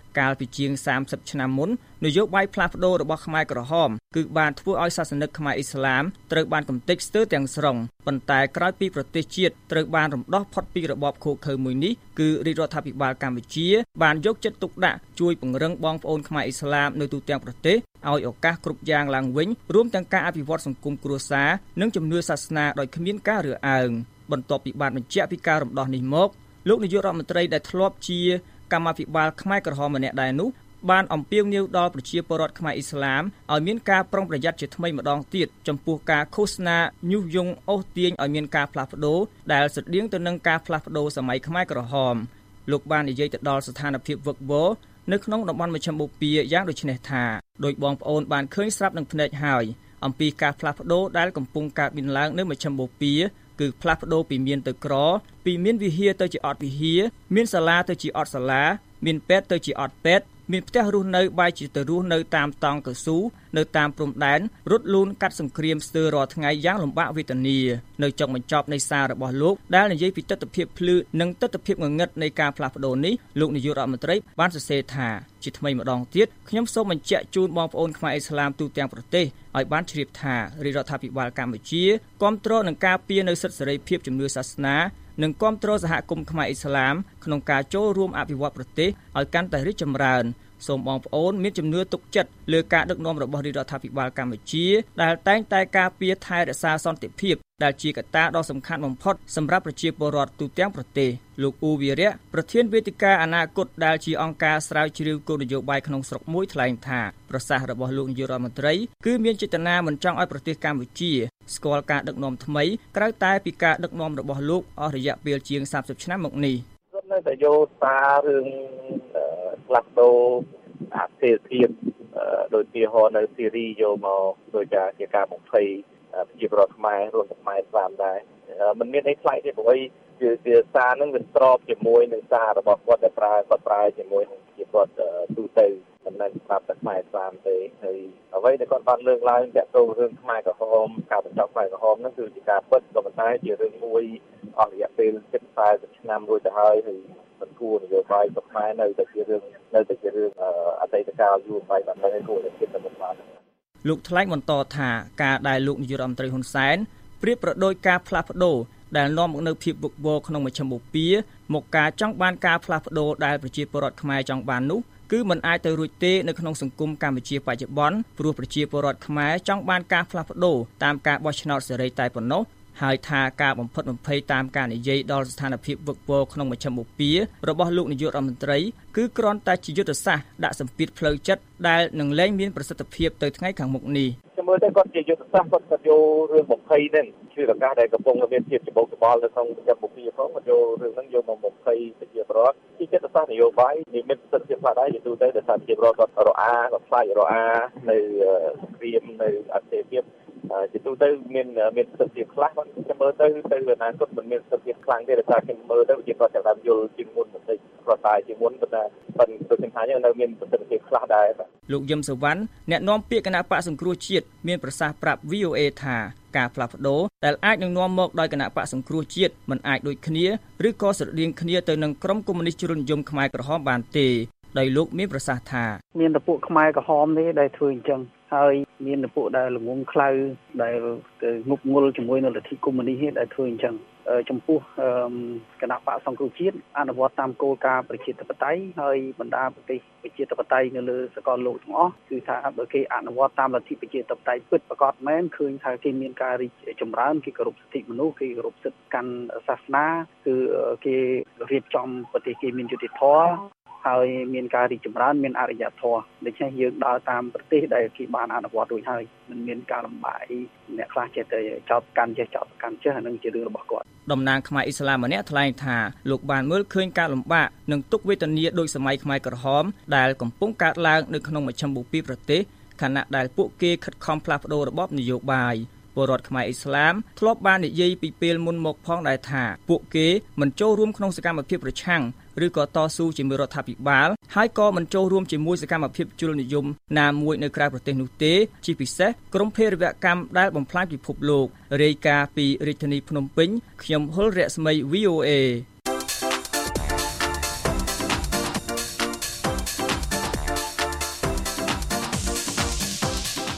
កាលពីជាង30ឆ្នាំមុននយោបាយផ្លាស់ប្ដូររបស់ខ្មែរក្រហមគឺបានធ្វើឲ្យសាសនិកខ្មែរអ៊ីស្លាមត្រូវបានកំទេចស្ទើរទាំងស្រុងប៉ុន្តែក្រោយពីប្រទេសជាតិត្រូវបានរំដោះផុតពីរបបឃោឃៅមួយនេះគឺរាជរដ្ឋាភិបាលកម្ពុជាបានយកចិត្តទុកដាក់ជួយពង្រឹងបងប្អូនខ្មែរអ៊ីស្លាមនៅទូទាំងប្រទេសឲ្យឱកាសគ្រប់យ៉ាងឡើងវិញរួមទាំងការអភិវឌ្ឍសង្គមគ្រួសារនិងជំនឿសាសនាដោយគ្មានការរើសអើងបន្ទាប់ពីបានបញ្ជាក់ពីការរំដោះនេះមកលោកនាយករដ្ឋមន្ត្រីដែលធ្លាប់ជាកម្មាភិបាលខ្មែរក្រហមម្នាក់ដែរនោះបានអំពាវនាវដល់ប្រជាពលរដ្ឋខ្មែរអ៊ីស្លាមឲ្យមានការប្រុងប្រយ័ត្នជាថ្មីម្ដងទៀតចំពោះការឃោសនាញុះញង់អូសទាញឲ្យមានការផ្លាស់ប្ដូរដែលស្រដៀងទៅនឹងការផ្លាស់ប្ដូរសម័យខ្មែរក្រហមលោកបាននិយាយទៅដល់ស្ថានភាពវឹកវរនៅក្នុងតំបន់មជ្ឈមបូព៌ាយ៉ាងដូចនេះថាដោយបងប្អូនបានឃើញស្រាប់នឹងភ្នែកហើយអំពីការផ្លាស់ប្ដូរដែលកំពុងកើតមានឡើងនៅមជ្ឈមបូព៌ាគឺផ្លាស់ប្ដូរពីមានទៅក្រពីមានវិហារទៅជាអត់វិហារមានសាលាទៅជាអត់សាលាមានពេទ្យទៅជាអត់ពេទ្យមានផ្ទះរស់នៅបែរជាទៅរស់នៅតាមតង់កស៊ូនៅតាមព្រំដែនរត់លូនកាត់សង្គ្រាមស្ទើររាល់ថ្ងៃយ៉ាងលំបាកវេទនានៅចុងបញ្ចប់នៃសាររបស់លោកដែលនិយាយពីទស្សនវិជ្ជាភ្លឺនិងទស្សនវិជ្ជាងងឹតនៃការផ្លាស់ប្ដូរនេះលោកនាយករដ្ឋមន្ត្រីបានសរសេរថាជាថ្មីម្ដងទៀតខ្ញុំសូមបញ្ជាក់ជូនបងប្អូនខ្មែរអ៊ីស្លាមទូទាំងប្រទេសឲ្យបានជ្រាបថារាជរដ្ឋាភិបាលកម្ពុជាគាំទ្រនឹងការពារនៅសិទ្ធិសេរីភាពជំនឿសាសនានិងគាំទ្រសហគមន៍ខ្មែរអ៊ីស្លាមក្នុងការចូលរួមអភិវឌ្ឍប្រទេសឲ្យកាន់តែរីកចម្រើនសូមបងប្អូនមានជំនឿទុកចិត្តលើការដឹកនាំរបស់រាជរដ្ឋាភិបាលកម្ពុជាដែលតែងតែការពារថែរក្សាសន្តិភាពដែលជាកត្តាដ៏សំខាន់បំផុតសម្រាប់ប្រជាពលរដ្ឋទូទាំងប្រទេសលោកអ៊ូវីរៈប្រធានវេទិកាអនាគតដែលជាអង្គការស្រាវជ្រាវគោលនយោបាយក្នុងស្រុកមួយថ្លែងថាប្រសាសន៍របស់លោកនាយករដ្ឋមន្ត្រីគឺមានចេតនាមិនចង់ឲ្យប្រទេសកម្ពុជាស្គាល់ការដឹកនាំថ្មីក្រៅតែពីការដឹកនាំរបស់លោកអស់រយៈពេលជាង30ឆ្នាំមកនេះនៅតែយោសាររឿងផ្លាស់ប្ដូរអាទិភាពដោយទីហោនៅសេរីយកមកដោយជាការបំភ័យប្រជាពលរដ្ឋខ្មែររួមទាំងខ្មែរស្លាមដែរมันមានអីខ្លាំងទេព្រោះជាសារហ្នឹងវាស្របជាមួយនឹងសាររបស់គាត់ដែលប្រើជាមួយនឹងជាគាត់ទូទៅមិនមែនស្រាប់តែខ្មែរស្លាមទេហើយអ្វីដែលគាត់បានលើកឡើងទាក់ទងរឿងខ្មែរក្រហមការបញ្ចប់ខ្មែរក្រហមហ្នឹងគឺជាការពិតក៏ប៉ុន្តែជារឿងមួយអស់រយៈពេល40ឆ្នាំរួចទៅហើយមិនគួរនយោបាយរបស់ខ្មែរនៅតែជារឿងអតីតកាលយូរបែបហ្នឹងឯងគួរតែគិតទៅមុខមកលោកថ្លែងបន្តថាការដែលលោកនាយករដ្ឋមន្ត្រីហ៊ុនសែនប្រៀបប្រដូចការផ្លាស់ប្ដូរដែលនាំមកនូវភាពវឹកវរក្នុងមជ្ឈមបូព៌ាមកការចង់បានការផ្លាស់ប្ដូរដែលប្រជាពលរដ្ឋខ្មែរចង់បាននោះគឺមិនអាចទៅរួចទេនៅក្នុងសង្គមកម្ពុជាបច្ចុប្បន្នព្រោះប្រជាពលរដ្ឋខ្មែរចង់បានការផ្លាស់ប្ដូរតាមការបោះឆ្នោតសេរីតែប៉ុណ្ណោះហើយថាការបំផិតបំភ័យតាមការនិយាយដល់ស្ថានភាពវឹកវរក្នុងមជ្ឈមបូព៌ារបស់លោកនាយករដ្ឋមន្ត្រីគឺគ្រាន់តែជាយុទ្ធសាស្ត្រដាក់សម្ពាធផ្លូវចិត្តដែលនឹងលែងមានប្រសិទ្ធភាពទៅថ្ងៃខាងមុខនេះមើលទៅគាត់ជាយុទ្ធសាស្ត្រគាត់យករឿងបំភ័យហ្នឹងជាឱកាសដែលកំពុងមានភាពច្បុកច្បល់នៅក្នុងមជ្ឈមបូព៌ាផងគាត់យករឿងហ្នឹងយកមកបំភ័យប្រជាពលរដ្ឋជាយុទ្ធសាស្ត្រនយោបាយនិមិត្តសិទ្ធិភាពខ្លះដែរជាទូទៅដោយសារប្រជាពលរដ្ឋគាត់រអាគាត់ខ្លាចរអានៅសង្គ្រាមនៅអន្តរជាតិជាទូទៅមានសិទ្ធិភាពខ្លះគាត់មើលទៅអនាគតមិនមានសិទ្ធិភាពខ្លាំងទេដោយសារគេមើលទៅជាគាត់ចាប់យល់ជាងមុនបន្តិចគាត់តែជាមុនប៉ុន្តែដូចខ្ញុំថានៅមានប្រសិទ្ធភាពខ្លះដែរលោកយឹមសុវណ្ណអ្នកនាំពាក្យគណៈបកសង្គ្រោះជាតិមានប្រសាសន៍ប្រាប់ VOA ថាការផ្លាស់ប្ដូរដែលអាចនឹងនាំមកដោយគណៈបកសង្គ្រោះជាតិមិនអាចដូចគ្នាឬក៏ស្រដៀងគ្នាទៅនឹងក្រុមកុម្មុយនីសជ្រុលនិយមខ្មែរក្រហមបានទេដោយលោកមានប្រសាសន៍ថាមានតែពួកខ្មែរក្រហមនេះដែលធ្វើអញ្ចឹងហើយមានតែពួកដែលល្ងងខ្លៅដែលងប់ងល់ជាមួយនឹងលទ្ធិកុម្មុយនីសដែលធ្វើអញ្ចឹងចំពោះគណៈបកសង្គ្រោះជាតិអនុវត្តតាមគោលការណ៍ប្រជាធិបតេយ្យហើយបណ្ដាប្រទេសប្រជាធិបតេយ្យនៅលើសកលលោកទាំងអស់គឺថាបើគេអនុវត្តតាមលទ្ធិប្រជាធិបតេយ្យពិតប្រាកដមែនឃើញថាគេមានការរីកចម្រើនគេគោរពសិទ្ធិមនុស្សគេគោរពសិទ្ធិកាន់សាសនាគឺគេរៀបចំប្រទេសគេមានយុត្តិធម៌ហើយមានការរីកចម្រើនមានអរិយធម៌ដូច្នេះយើងដើរតាមប្រទេសដែលគេបានអនុវត្តរួចហើយមិនមានការលំបាកអីអ្នកខ្លះចេះតែចោទកាន់ចេះអានឹងជារឿងរបស់គាត់តំណាងខ្មែរអ៊ីស្លាមម្នាក់ថ្លែងថាលោកបានមើលឃើញការលំបាកនិងទុក្ខវេទនាដោយសម័យខ្មែរក្រហមដែលកំពុងកើតឡើងនៅក្នុងមជ្ឈមបូព៌ាប្រទេសខណៈដែលពួកគេខិតខំផ្លាស់ប្ដូររបបនយោបាយពលរដ្ឋខ្មែរអ៊ីស្លាមធ្លាប់បាននិយាយពីពេលមុនមកផងដែរថាពួកគេមិនចូលរួមក្នុងសកម្មភាពប្រឆាំងឬក៏តស៊ូជាមួយរដ្ឋាភិបាលហើយក៏មិនចូលរួមជាមួយសកម្មភាពជ្រុលនិយមណាមួយនៅក្រៅប្រទេសនោះទេជាពិសេសក្រុមភេរវកម្មដែលបំផ្លាញពិភពលោករាយការណ៍ពីរាជធានីភ្នំពេញខ្ញុំហុលរស្មី VOA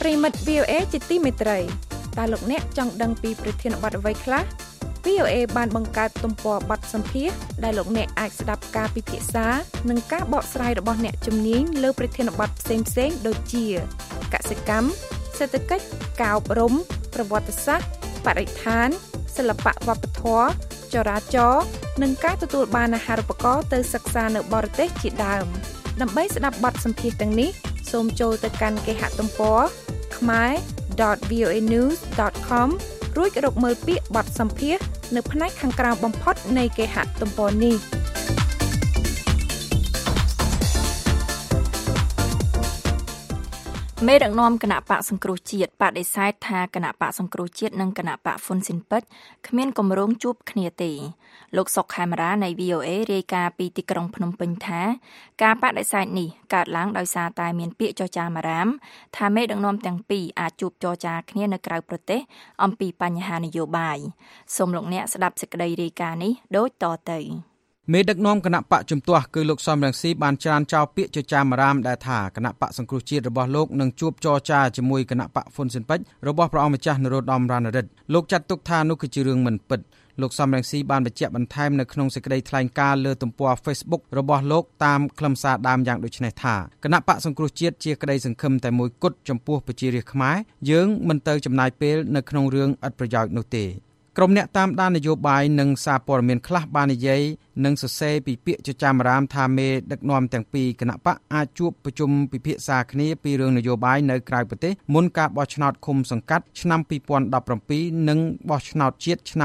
ប្រិមិត្ត VOA ជាទីមេត្រីតើលោកអ្នកចង់ដឹងពីប្រធានបទអ្វីខ្លះ VOA បានបង្កើតទំព័របទសម្ភាសន៍ដែលលោកអ្នកអាចស្ដាប់ការពិភាក្សានិងការបកស្រាយរបស់អ្នកជំនាញលើប្រធានបទផ្សេងៗដូចជាកសិកម្មសេដ្ឋកិច្ចការអប់រំប្រវត្តិសាស្ត្របរិស្ថានសិល្បៈវប្បធម៌ចរាចរណ៍និងការទទួលបានអាហារូបករណ៍ទៅសិក្សានៅបរទេសជាដើមដើម្បីស្ដាប់បទសម្ភាសន៍ទាំងនេះសូមចូលទៅកាន់គេហទំព័រ khmer.voanews.com រួចរកមើលពាក្យបទសម្ភាសន៍នៅផ្នែកខាងក្រោមបំផុតនៃគេហទំព័រនេះមេដឹកនាំគណៈបកសង្គ្រោះជាតិបដិសេធថាគណៈបកសង្គ្រោះជាតិនិងគណៈបកហ៊ុនស៊ិនប៉ិចគ្មានគម្រោងជួបគ្នាទេលោកសុកខេមរានៃ VOA រាយការណ៍ពីទីក្រុងភ្នំពេញថាការបដិសេធនេះកើតឡើងដោយសារតែមានពាក្យចចាមអារាមថាមេដឹកនាំទាំងពីរអាចជួបចរចាគ្នានៅក្រៅប្រទេសអំពីបញ្ហានយោបាយសូមលោកអ្នកស្ដាប់សេចក្តីរាយការណ៍នេះដូចតទៅមេដឹកនាំគណៈបកជំទាស់គឺលោកសំរងស៊ីបានច្រានចោលពាក្យចចាមអារាមដែលថាគណៈបកសង្គ្រោះជាតិរបស់លោកនឹងជួបចរចាជាមួយគណៈបកហ៊ុនស៊ិនប៉ិចរបស់ព្រះអង្គម្ចាស់នរោត្តមរណរដ្ឋលោកចាត់ទុកថានោះគឺជារឿងមិនពិតលោកសំរងស៊ីបានបញ្ជាក់បន្ថែមនៅក្នុងសេចក្តីថ្លែងការណ៍លើទំព័រ Facebook របស់លោកតាមខ្លឹមសារដើមយ៉ាងដូចនេះថាគណៈបកសង្គ្រោះជាតិជាក្តីសង្ឃឹមតែមួយគត់ចំពោះប្រជារាស្ត្រខ្មែរយើងមិនទៅចំណាយពេលនៅក្នុងរឿងឥតប្រយោជន៍នោះទេក្រុមអ្នកតាមដាននយោបាយនិងសារព័ត៌មានខ្លះបាននិយាយនិងសរសេរពីពាក្យចចាមអារាមថាមេដឹកនាំទាំងពីរគណៈបកអាចជួបប្រជុំពិភាក្សាគ្នាពីរឿងនយោបាយនៅក្រៅប្រទេសមុនការបោះឆ្នោតឃុំសង្កាត់ឆ្នាំ2017និងបោះឆ្នោតជាតិឆ្នាំ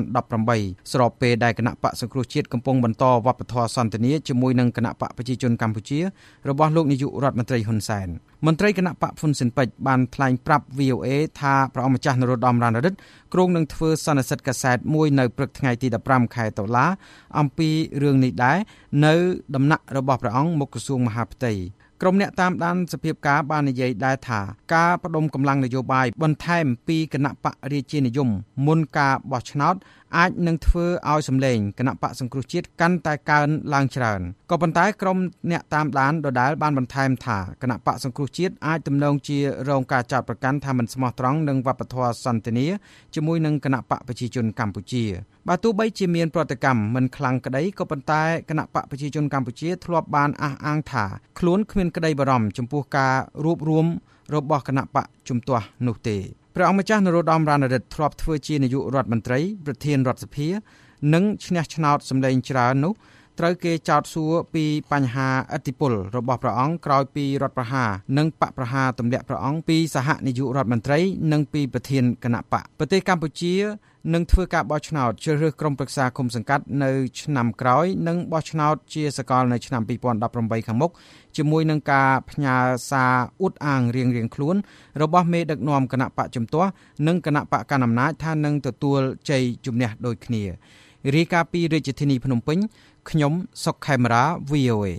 2018ស្របពេលដែលគណៈបកសង្គ្រោះជាតិកំពុងបន្តវប្បធម៌សន្តិនិកជាមួយនឹងគណៈបកប្រជាជនកម្ពុជារបស់លោកនាយករដ្ឋមន្ត្រីហ៊ុនសែនមន្ត្រីគណៈបកហ៊ុនស៊ិនប៉ិចបានថ្លែងប្រាប់ VOA ថាព្រះអង្គម្ចាស់នរោត្តមរណរដ្ឋគ្រោងនឹងធ្វើសន្និសីទកាសែតមួយនៅព្រឹកថ្ងៃទី15ខែតុលាអំពីរឿងនេះដែរនៅដំណាក់របស់ព្រះអង្គមុខក្រសួងមហាផ្ទៃក្រុមអ្នកតាមដានសភាពការបាននិយាយដែរថាការបដុំកម្លាំងនយោបាយបន្ថែមពីគណៈបករាជានិយមមុនការបោះឆ្នោតអាចនឹងធ្វើឲ្យសម្លេងគណៈបកសង្គ្រោះជាតិកាន់តែកើនឡើងច្រើនក៏ប៉ុន្តែក្រុមអ្នកតាមដានដដែលបានបន្ថែមថាគណៈបកសង្គ្រោះជាតិអាចទំនងជារងការចោទប្រកាន់ថាមិនស្មោះត្រង់នឹងវប្បធម៌សន្តិនិកជាមួយនឹងគណៈបកប្រជាជនកម្ពុជាបើទោះបីជាមានប្រតិកម្មមិនខ្លាំងក្តីក៏ប៉ុន្តែគណៈបកប្រជាជនកម្ពុជាធ្លាប់បានអះអាងថាខ្លួនគ្មានក្តីបារម្ភចំពោះការរួបរวมរបស់គណៈបកជំទាស់នោះទេព្រះអង្គម្ចាស់នរោត្តមរណរដ្ឋធ្លាប់ធ្វើជានាយករដ្ឋមន្ត្រីប្រធានរដ្ឋសភានិងឈ្នះឆ្នោតសម្លេងច្រើននោះត្រូវគេចោទសួរពីបញ្ហាឥទ្ធិពលរបស់ព្រះអង្គក្រោយពីរដ្ឋប្រហារនិងបកប្រហារទម្លាក់ព្រះអង្គពីសហនាយករដ្ឋមន្ត្រីនិងពីប្រធានគណៈបកប្រទេសកម្ពុជានឹងធ្វើការបោះឆ្នោតជ្រើសរើសក្រុមប្រឹក្សាឃុំសង្កាត់នៅឆ្នាំក្រោយនិងបោះឆ្នោតជាសកលនៅឆ្នាំ2018ខាងមុខជាមួយនឹងការផ្ញើសារអួតអាងរៀងៗខ្លួនរបស់មេដឹកនាំគណៈបកជំទាស់និងគណៈបកកណ្ដាលអំណាចថានឹងទទួលជ័យជំនះដូចគ្នារាយការណ៍ពីរាជធានីភ្នំពេញខ្ញុំសុកខេមរា VOA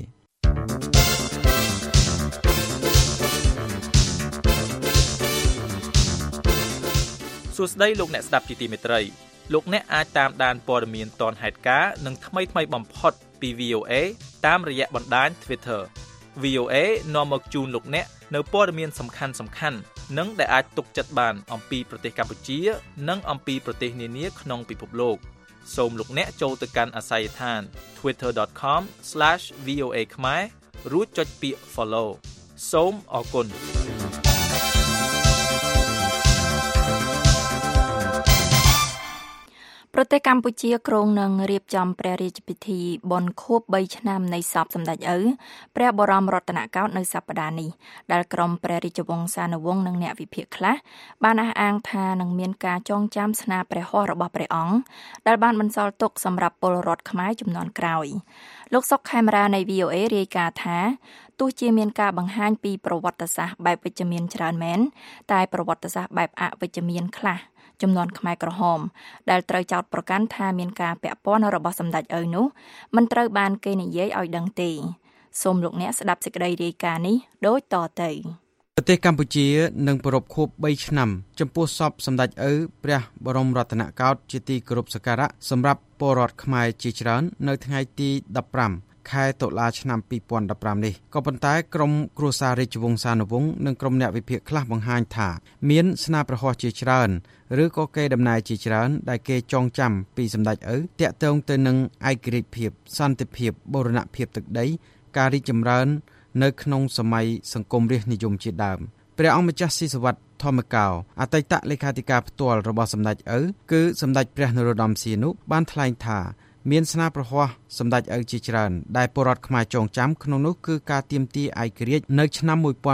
សួស្តីលោកអ្នកស្ដាប់ជាទីមេត្រីលោកអ្នកអាចតាមដានព័ត៌មានទាន់ហេតុការណ៍និងថ្មីៗបំផុតពី VOA តាមរយៈបណ្ដាញ Twitter VOA នាំមកជូនលោកអ្នកនៅព័ត៌មានសំខាន់ៗនិងដែលអាចទុកចិត្តបានអំពីប្រទេសកម្ពុជានិងអំពីប្រទេសនានាក្នុងពិភពលោកសូមលោកអ្នកចូលទៅកាន់អាសយដ្ឋាន twitter.com/voa ខ្មែររួចចុចពាក្យ follow សូមអរគុណប្រទេសកម្ពុជាគ្រោងនឹងរៀបចំព្រះរាជពិធីបុណ្យខួប3ឆ្នាំនៃសពសម្ដេចឪព្រះបរមរតនកោដ្ឋនៅសប្តាហ៍នេះដែលក្រុមព្រះរាជវង្សានុវង្សនិងអ្នកវិភាគខ្លះបានអះអាងថានឹងមានការចងចាំស្នាព្រះហស្ថរបស់ព្រះអង្គដែលបានបន្សល់ទុកសម្រាប់ពលរដ្ឋខ្មែរជំនាន់ក្រោយលោកសុកខេមរានៃ VOA រាយការណ៍ថាទោះជាមានការបង្ហាញពីប្រវត្តិសាស្ត្របែបវិជ្ជមានច្រើនមែនតែប្រវត្តិសាស្ត្របែបអវិជ្ជមានខ្លះចំនួនខ្មែរក្រហមដែលត្រូវចោទប្រកាន់ថាមានការពាក់ព័ន្ធរបស់សម្ដេចឪនោះមិនត្រូវបានគេនិយាយឲ្យដឹងទេសូមលោកអ្នកស្ដាប់សេចក្តីរាយការណ៍នេះដូចតទៅប្រទេសកម្ពុជានឹងប្រារព្ធខួប3ឆ្នាំចំពោះសពសម្ដេចឪព្រះបរមរតនកោដ្ឋជាទីគោរពសក្ការៈសម្រាប់ពលរដ្ឋខ្មែរជាច្រើននៅថ្ងៃទី15 ខែតុលាឆ្នាំ2015នេះក៏ប៉ុន្តែក្រុមគ្រួសាររាជវង្សានុវង្សនិងក្រុមអ្នកវិភាគខ្លះបង្ហាញថាមានស្នាប្រហ័សជាច្រើនឬក៏គេដំណើរជាច្រើនដែលគេចងចាំពីសម្ដេចឪតាក់ទងទៅនឹងឯករាជ្យភាពសន្តិភាពបូរណភាពទឹកដីការរីកចម្រើននៅក្នុងសម័យសង្គមរាស្ត្រនិយមជាដើមព្រះអង្គម្ចាស់ស៊ីសុវត្ថិធម្មកោអតីតលេខាធិការផ្ទាល់របស់សម្ដេចឪគឺសម្ដេចព្រះនរោត្តមសីហនុបានថ្លែងថាមានស្នាប្រហ័សសម្ដេចឪជាច្រើនដែលពលរដ្ឋខ្មែរចងចាំក្នុងនោះគឺការទាមទារឯករាជ្យនៅឆ្នាំ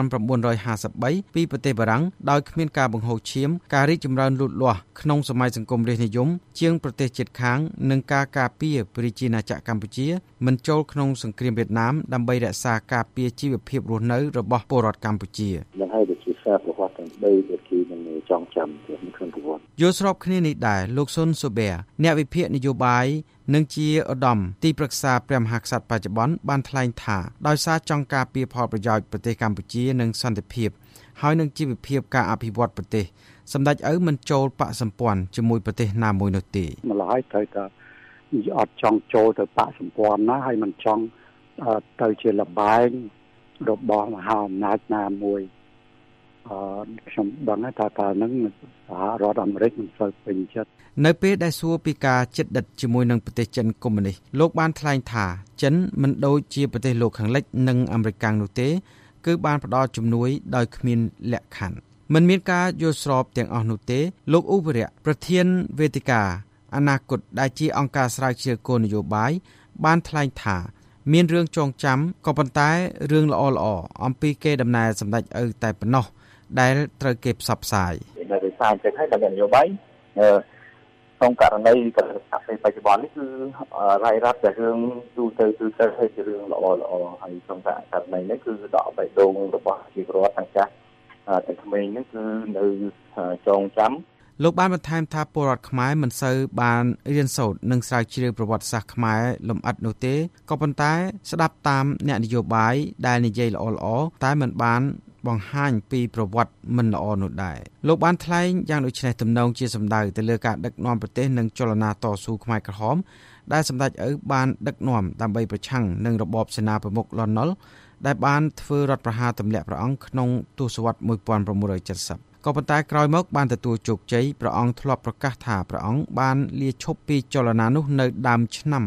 1953ពីប្រទេសបារាំងដោយគ្មានការបង្ហូរឈាមការរីកចម្រើនលូតលាស់ក្នុងសម័យសង្គមរាស្ត្រនិយមជាងប្រទេសជិតខាងនិងការការពារប្រជាណាចក្រកម្ពុជាមិនចូលក្នុងសង្គ្រាមវៀតណាមដើម្បីរក្សាការពារជីវភាពរស់នៅរបស់ពលរដ្ឋកម្ពុជានឹងហើយជាសារប្រវត្តិទាំង3ដែលគេនឹងចងចាំក្នុងប្រវត្តិយល់ស្របគ្នានេះដែរលោកស៊ុនស៊ូប៊ែអ្នកវិភាគនយោបាយនិងជាឧត្តមទីប្រឹក្សាព្រះមហាក្សត្របច្ចុប្បន្នបានថ្លែងថាដោយសារចង់ការពារផលប្រយោជន៍ប្រទេសកម្ពុជានិងសន្តិភាពហើយនឹងជីវភាពការអភិវឌ្ឍប្រទេសសម្ដេចឪមិនចូលបកសម្ព័ន្ធជាមួយប្រទេសណាមួយនោះទេម្ល៉េះត្រូវតែអត់ចង់ចូលទៅបកសម្ព័ន្ធណាហើយមិនចង់ទៅជាលបែងរបស់មហាអំណាចណាមួយខ្ញុំដឹងថាតើនឹងសហរដ្ឋអាមេរិកមិនសូវពេញចិត្តនៅពេលដែលសួរពីការជិតដិតជាមួយនឹងប្រទេសចិនកុម្មុយនីសលោកបានថ្លែងថាចិនមិនដូចជាប្រទេសលោកខាងលិចនិងអាមេរិកកាំងនោះទេគឺបានផ្ដល់ជំនួយដោយគ្មានលក្ខខណ្ឌមិនមានការយល់ស្របទាំងអស់នោះទេលោកឧបរៈប្រធានវេទិកាអនាគតដែលជាអង្គការស្រាវជ្រាវគោលនយោបាយបានថ្លែងថាមានរឿងចងចាំក៏ប៉ុន្តែរឿងល្អៗអំពីគេដំណើរសម្ដេចឪតែប៉ុណ្ណោះដែលត្រូវគេផ្សព្វផ្សាយនៅវិស័យចឹងហើយដល់នយោបាយក្នុងករណីកសិកម្មបច្ចុប្បន្ននេះគឺរាយរាប់តែរឿងទូទៅហើយជារឿងល្អហើយក្នុងករណីនេះគឺដកបេះដូងរបស់ជីវរដ្ឋទាំងចាស់ទាំងក្មេងនេះគឺនៅចងចាំលោកបានបន្ថែមថាពលរដ្ឋខ្មែរមិនសូវបានរៀនសូត្រនិងស្រាវជ្រាវប្រវត្តិសាស្ត្រខ្មែរលម្អិតនោះទេក៏ប៉ុន្តែស្ដាប់តាមអ្នកនយោបាយដែលនិយាយល្អៗតែមិនបានបង្ហាញពីប្រវត្តិមិនល្អនោះដែរលោកបានថ្លែងយ៉ាងដូចនេះទំនងជាសម្ដៅទៅលើការដឹកនាំប្រទេសនិងចលនាតស៊ូខ្មែរក្រហមដែលសម្ដេចឪបានដឹកនាំដើម្បីប្រឆាំងនឹងរបបសេនាប្រមុខលន់ នល់ដែលបានធ្វើរដ្ឋប្រហារទម្លាក់ព្រះអង្គក្នុងទសវត្សរ៍1970ក៏ប៉ុន្តែក្រោយមកបានទទួលជោគជ័យព្រះអង្គធ្លាប់ប្រកាសថាព្រះអង្គបានលាឈប់ពីចលនានោះនៅដើមឆ្នាំ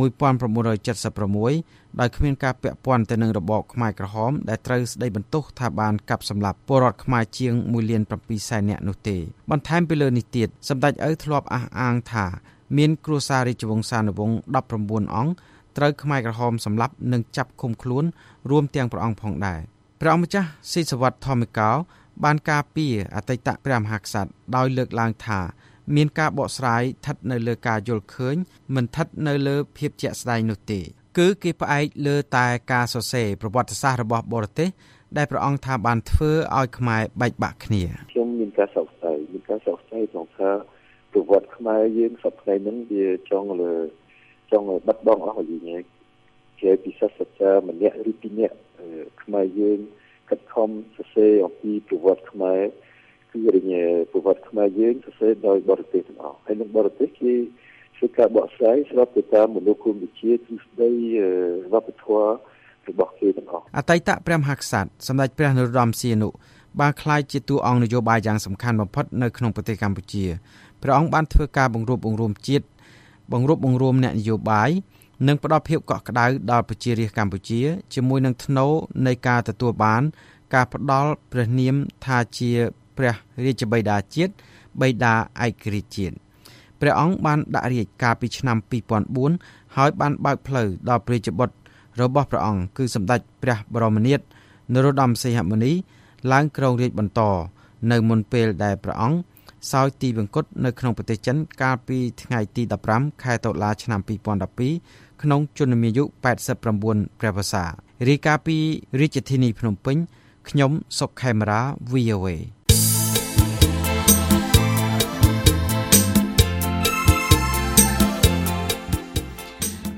1976ដោយគ្មានការពាក់ព័ន្ធទៅនឹងរបបខ្មែរក្រហមដែលត្រូវស្ដីបន្ទោសថាបានកាប់សម្លាប់ពលរដ្ឋខ្មែរជាង1.7 លាននាក់នោះទេបន្ថែមពីលើនេះទៀតសម្ដេចឪធ្លាប់អះអាងថាមានគ្រួសាររាជវង្សានុវង្ស19អង្គត្រូវខ្មែរក្រហមសម្លាប់និងចាប់ឃុំខ្លួនរួមទាំងព្រះអង្គផងដែរព្រះអង្គម្ចាស់ស៊ីសុវត្ថិធម្មកោបានការពារអតីតព្រះមហាក្សត្រដោយលើកឡើងថាមានការបកស្រាយស្ថិតនៅលើការយល់ឃើញមិនស្ថិតនៅលើភាពជាក់ស្ដែងនោះទេគឺគេផ្អែកលើតែការសរសេរប្រវត្តិសាស្ត្ររបស់បរទេសដែលព្រះអង្គថាបានធ្វើឲ្យខ្មែរបែកបាក់គ្នាខ្ញុំមានការសោកស្ដាយក្នុងថាប្រវត្តិខ្មែរយើងសពថ្ងៃហ្នឹងវាចង់បាត់បង់អស់ហើយយើងជាពិសេសសិក្សាម្នាក់ឬពីរនាក់ខ្មែរយើងខិតខំសរសេរអំពីប្រវត្តិខ្មែរគឺរញប្រវត្តិខ្មែរយើងសរសេរដោយបរទេសទាំងអស់ហើយនឹងបរទេសគេធ្វើការបកស្រាយស្របទៅតាមមនោគមវិជ្ជាទ្រឹស្ដីវប្បធម៌របស់គេទាំងអស់អតីតព្រះមហាក្សត្រសម្ដេចព្រះនរោត្តមសីហនុបានក្លាយជាតួអង្គនយោបាយយ៉ាងសំខាន់បំផុតនៅក្នុងប្រទេសកម្ពុជាព្រះអង្គបានធ្វើការបង្រួបបង្រួមជាតិបង្រួបបង្រួមអ្នកនយោបាយនិងផ្ដល់ភាពកក់ក្ដៅដល់ប្រជារាស្ត្រកម្ពុជាជាមួយនឹងថ្នូរនៃការទទួលបានការផ្ដល់ព្រះនាមថាជាព្រះរាជបិតាជាតិបិតាឯករាជ្យជាតិព្រះអង្គបានដាក់រាជ្យកាលពីឆ្នាំ2004ហើយបានបើកផ្លូវដល់ព្រះរាជបុត្ររបស់ព្រះអង្គគឺសម្ដេចព្រះបរមនាថនរោត្តមសីហមុនីឡើងគ្រងរាជ្យបន្តនៅមុនពេលដែលព្រះអង្គសោយទីវង្គតនៅក្នុងប្រទេសចិនកាលពីថ្ងៃទី15ខែតុលាឆ្នាំ2012ក្នុងជន្មាយុ89ព្រះវស្សារាយការណ៍ពីរាជធានីភ្នំពេញខ្ញុំសុកខេមរា VOA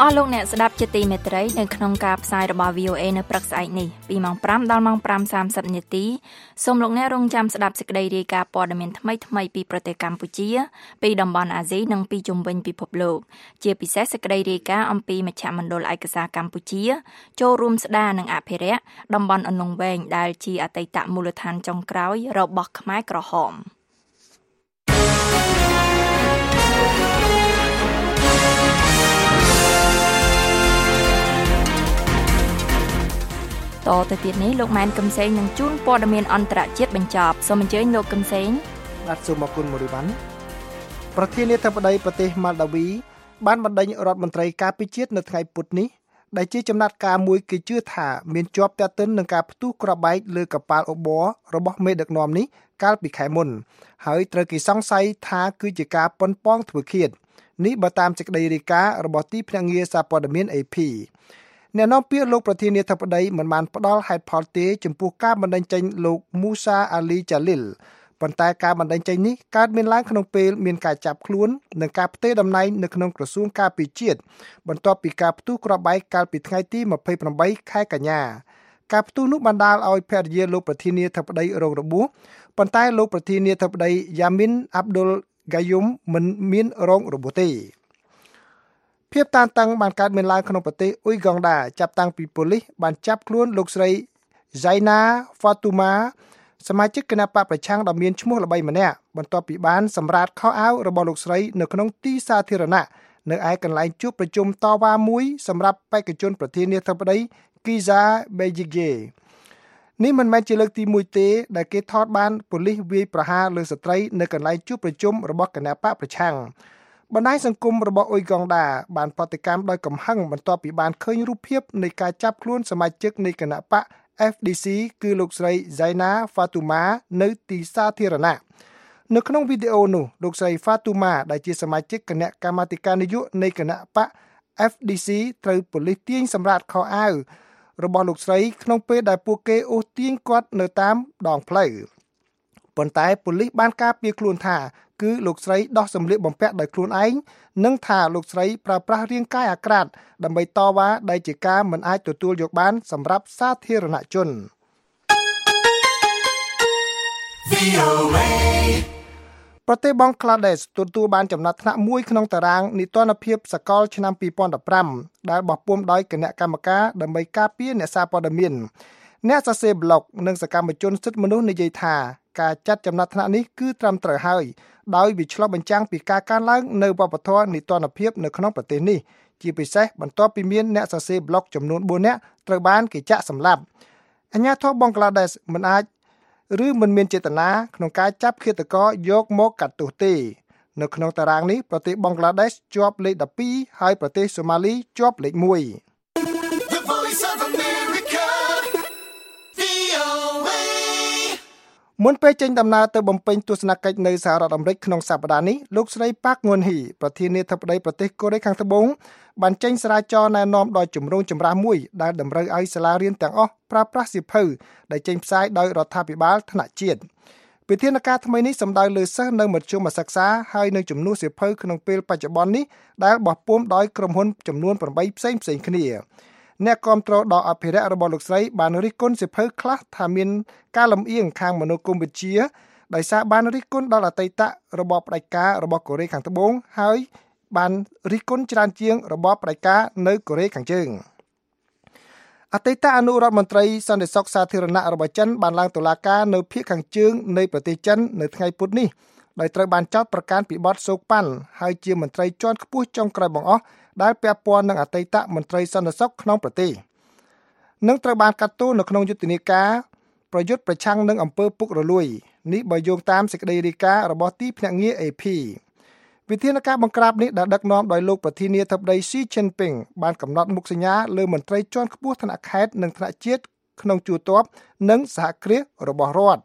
ស់លោកអ្នកស្ដាប់ជាទីមេត្រីនៅក្នុងការផ្សាយរបស់ VOA នៅព្រឹកស្អែកនេះពីម៉ោង 5 ដល់ម៉ោង 5:30 នាទីសូមលោកអ្នករងចាំស្ដាប់សេចក្តីរាយការណ៍ព័ត៌មានថ្មីៗពីប្រទេសកម្ពុជាពីតំបន់អាស៊ីនិងពីជុំវិញពិភពលោកជាពិសេសសេចក្តីរាយការណ៍អំពីមជ្ឈមណ្ឌលឯកសារកម្ពុជាចូលរួមស្ដារនិងអភិរក្សតំបន់អន្លង់វែងដែលជាអតីតមូលដ្ឋានចុងក្រោយរបស់ខ្មែរក្រហមតទៅទៀតនេះលោកម៉ែនកឹមសេងនឹងជូនព័ត៌មានអន្តរជាតិបញ្ចប់សូមអញ្ជើញលោកកឹមសេងបាទសូមអរគុណមូរីវ៉ាន់ប្រធានាធិបតីប្រទេសម៉ាល់ដាវីបានបណ្ដេញរដ្ឋមន្ត្រីការពារជាតិនៅថ្ងៃពុធនេះដែលជាចំណាត់ការមួយគេជឿថាមានជាប់ទាក់ទិននឹងការផ្ទុះគ្រាប់បែកលើកប៉ាល់អូប័ររបស់មេដឹកនាំនេះកាលពីខែមុនហើយត្រូវគេសង្ស័យថាគឺជាការប៉ុនប៉ងធ្វើឃាតនេះបើតាមសេចក្តីរាយការណ៍របស់ទីភ្នាក់ងារសារព័ត៌មាន APអ្នកនាំពាក្យលោកប្រធានាធិបតីមិនបានផ្ដល់ហេតុផលទេចំពោះការបណ្តេញចេញលោកមូសាអាលីចាលីលប៉ុន្តែការបណ្តេញចេញនេះកើតមានឡើងក្នុងពេលមានការចាប់ខ្លួននិងការផ្ទេរតំណែងនៅក្នុងក្រសួងការពារជាតិបន្ទាប់ពីការផ្ទុះគ្រាប់បែកកាលពីថ្ងៃទី28ខែកញ្ញាការផ្ទុះនោះបណ្ដាលឲ្យភរិយាលោកប្រធានាធិបតីរងរបួសប៉ុន្តែលោកប្រធានាធិបតីយ៉ាមីនអាប់ឌុលហ្កាយុមមិនមានរងរបួសទេភាពតានតឹងបានកើតមានឡើងក្នុងប្រទេសអ៊ុយហ្គង់ដាចាប់តាំងពីប៉ូលីសបានចាប់ខ្លួនលោកស្រី Zaina Fatuma សមាជិកគណបកប្រឆាំងដ៏មានឈ្មោះល្បីម្នាក់បន្ទាប់ពីបានសម្រាតខោអាវរបស់លោកស្រីនៅក្នុងទីសាធារណៈនៅឯកន្លែងជួបប្រជុំតវ៉ាមួយសម្រាប់បេក្ខជនប្រធានាធិបតី Kiza Besigye នេះមិនមែនជាលើកទី1ទេដែលគេថតបានប៉ូលីសវាយប្រហារលើស្ត្រីនៅកន្លែងជួបប្រជុំរបស់គណបកប្រឆាំងបណ្ដាញសង្គមរបស់អ៊ុយហ្គង់ដាបានប្រតិកម្មដោយកំហឹងបន្ទាប់ពីបានឃើញរូបភាពនៃការចាប់ខ្លួនសមាជិកនៃគណបក FDC គឺលោកស្រី Zaina Fatuma នៅទីសាធារណៈនៅក្នុងវីដេអូនោះលោកស្រី Fatuma ដែលជាសមាជិកគណៈកម្មាធិការនយោបាយនៃគណបក FDC ត្រូវប៉ូលីសទាញសម្រាតខោអាវរបស់លោកស្រីក្នុងពេលដែលពួកគេអូសទាញគាត់នៅតាមដងផ្លូវប៉ុន្តែប៉ូលីសបានការពារខ្លួនថាគឺលោកស្រីដោះសម្លៀកបំពាក់ដោយខ្លួនឯងនិងថាលោកស្រីប្រើប្រាស់រាងកាយអាក្រាតដើម្បីតវ៉ាដែលជាការមិនអាចទទួលយកបានសម្រាប់សាធារណជនប្រទេសបង់ក្លាដេសទទួលបានចំណាត់ថ្នាក់មួយក្នុងតារាងនីតិរដ្ឋភាពសកលឆ្នាំ2015ដែលបោះពុម្ពដោយគណៈកម្មការដើម្បីការពារអ្នកសារព័ត៌មានអ្នកសរសេរប្លុកនិងសកម្មជនសិទ្ធិមនុស្សនិយាយថាការចាត់ចំណាត់ថ្នាក់នេះគឺត្រឹមត្រូវហើយដោយវាឆ្លុះបញ្ចាំងពីការកើនឡើងនៅវប្បធម៌នីតិរដ្ឋភាពនៅក្នុងប្រទេសនេះជាពិសេសបន្ទាប់ពីមានអ្នកសរសេរប្លុកចំនួន4នាក់ត្រូវបានគេចាក់សម្លាប់អាជ្ញាធរបង់ក្លាដេសមិនអាចឬមិនមានចេតនាក្នុងការចាប់ឃាតករយកមកកាត់ទោសទេនៅក្នុងតារាងនេះប្រទេសបង់ក្លាដេសជាប់លេខ12ហើយប្រទេសសូម៉ាលីជាប់លេខ1មុនពេលចេញដំណើរទៅបំពេញទស្សនកិច្ចនៅសហរដ្ឋអាមេរិកក្នុងសប្តាហ៍នេះលោកស្រីប៉ាក់ងុនហ៊ីប្រធានាធិបតីប្រទេសកូរ៉េខាងត្បូងបានចេញសារចរណ៍ណែនាំដ៏ចម្រូងចម្រាសមួយដែលតម្រូវឲ្យសាលារៀនទាំងអស់ប្រើប្រាស់សៀវភៅដែលចេញផ្សាយដោយរដ្ឋាភិបាលថ្នាក់ជាតិវិធានការថ្មីនេះសំដៅលើសិស្សនៅមធ្យមសិក្សាហើយនឹងចំនួនសៀវភៅក្នុងពេលបច្ចុប្បន្ននេះដែលបោះពុម្ពដោយក្រុមហ៊ុនចំនួន8ផ្សេងៗគ្នាអ្នកគាំទ្រដល់អភិរក្សរបស់លោកស្រីបានរិះគន់សៀវភៅខ្លះថាមានការលំអៀងខាងមនោគមវិជ្ជាដោយសារបានរិះគន់ដល់អតីតរបបផ្ដាច់ការរបស់កូរ៉េខាងត្បូងហើយបានរិះគន់ច្រើនជាងរបបផ្ដាច់ការនៅកូរ៉េខាងជើងអតីតអនុរដ្ឋមន្ត្រីសន្តិសុខសាធារណៈរបស់ចិនបានឡើងតុលាការនៅភាគខាងជើងនៃប្រទេសចិននៅថ្ងៃពុធនេះដោយត្រូវបានចោទប្រកាន់ពីបទសូកប៉ាន់ហើយជាមន្ត្រីជាន់ខ្ពស់ចុងក្រោយបង្អស់ដែលពាក់ព័ន្ធនឹងអតីតមន្ត្រីសន្តិសុខក្នុងប្រទេសនឹងត្រូវបានកាត់ទោសនៅក្នុងយុទ្ធនាការប្រយុទ្ធប្រឆាំងនឹងអំពើពុករលួយនេះបើយោងតាមសេចក្តីរាយការណ៍របស់ទីភ្នាក់ងារ AP វិធានការបង្ក្រាបនេះដែលដឹកនាំដោយលោកប្រធានាធិបតី Xi Jinping បានកំណត់មុខសញ្ញាលើមន្ត្រីជាន់ខ្ពស់ថ្នាក់ខេត្តនិងថ្នាក់ជាតិក្នុងជួរទ័ពនិងសហគ្រាសរបស់រដ្ឋ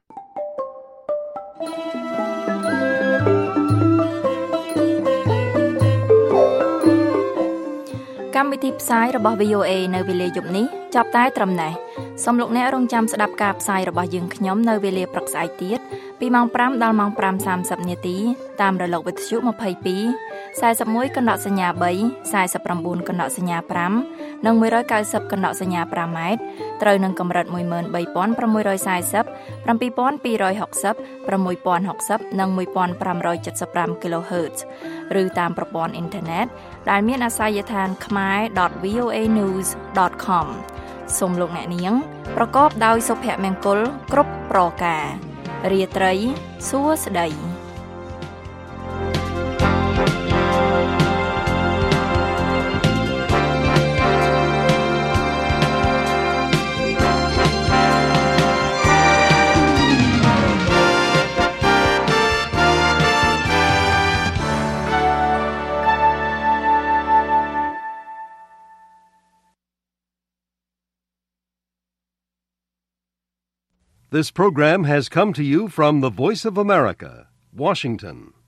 កម្មវិធីផ្សាយរបស់ VOA នៅវេលាយប់នេះចាប់តែត្រឹមនេះសូមលោកអ្នករងចាំស្ដាប់ការផ្សាយរបស់យើងខ្ញុំនៅវេលាព្រឹកស្អែកទៀតពីម៉ោង5ដល់ម៉ោង 5:30 នាទីតាមរលកវិទ្យុ22 41កណ្ដកសញ្ញា3 49កណ្ដកសញ្ញា5និង190កណ្ដកសញ្ញា5ម៉ែត្រត្រូវនឹងកម្រិត 13640 7260 6060និង1575 kHz ឬតាមប្រព័ន្ធអ៊ីនធឺណិតដែលមានអាសយដ្ឋាន khmer.voanews.com សូមលោកអ្នកនាងប្រកបដោយសុភមង្គលគ្រប់ប្រការរាត្រីសួស្តី This program has come to you from the Voice of America, Washington.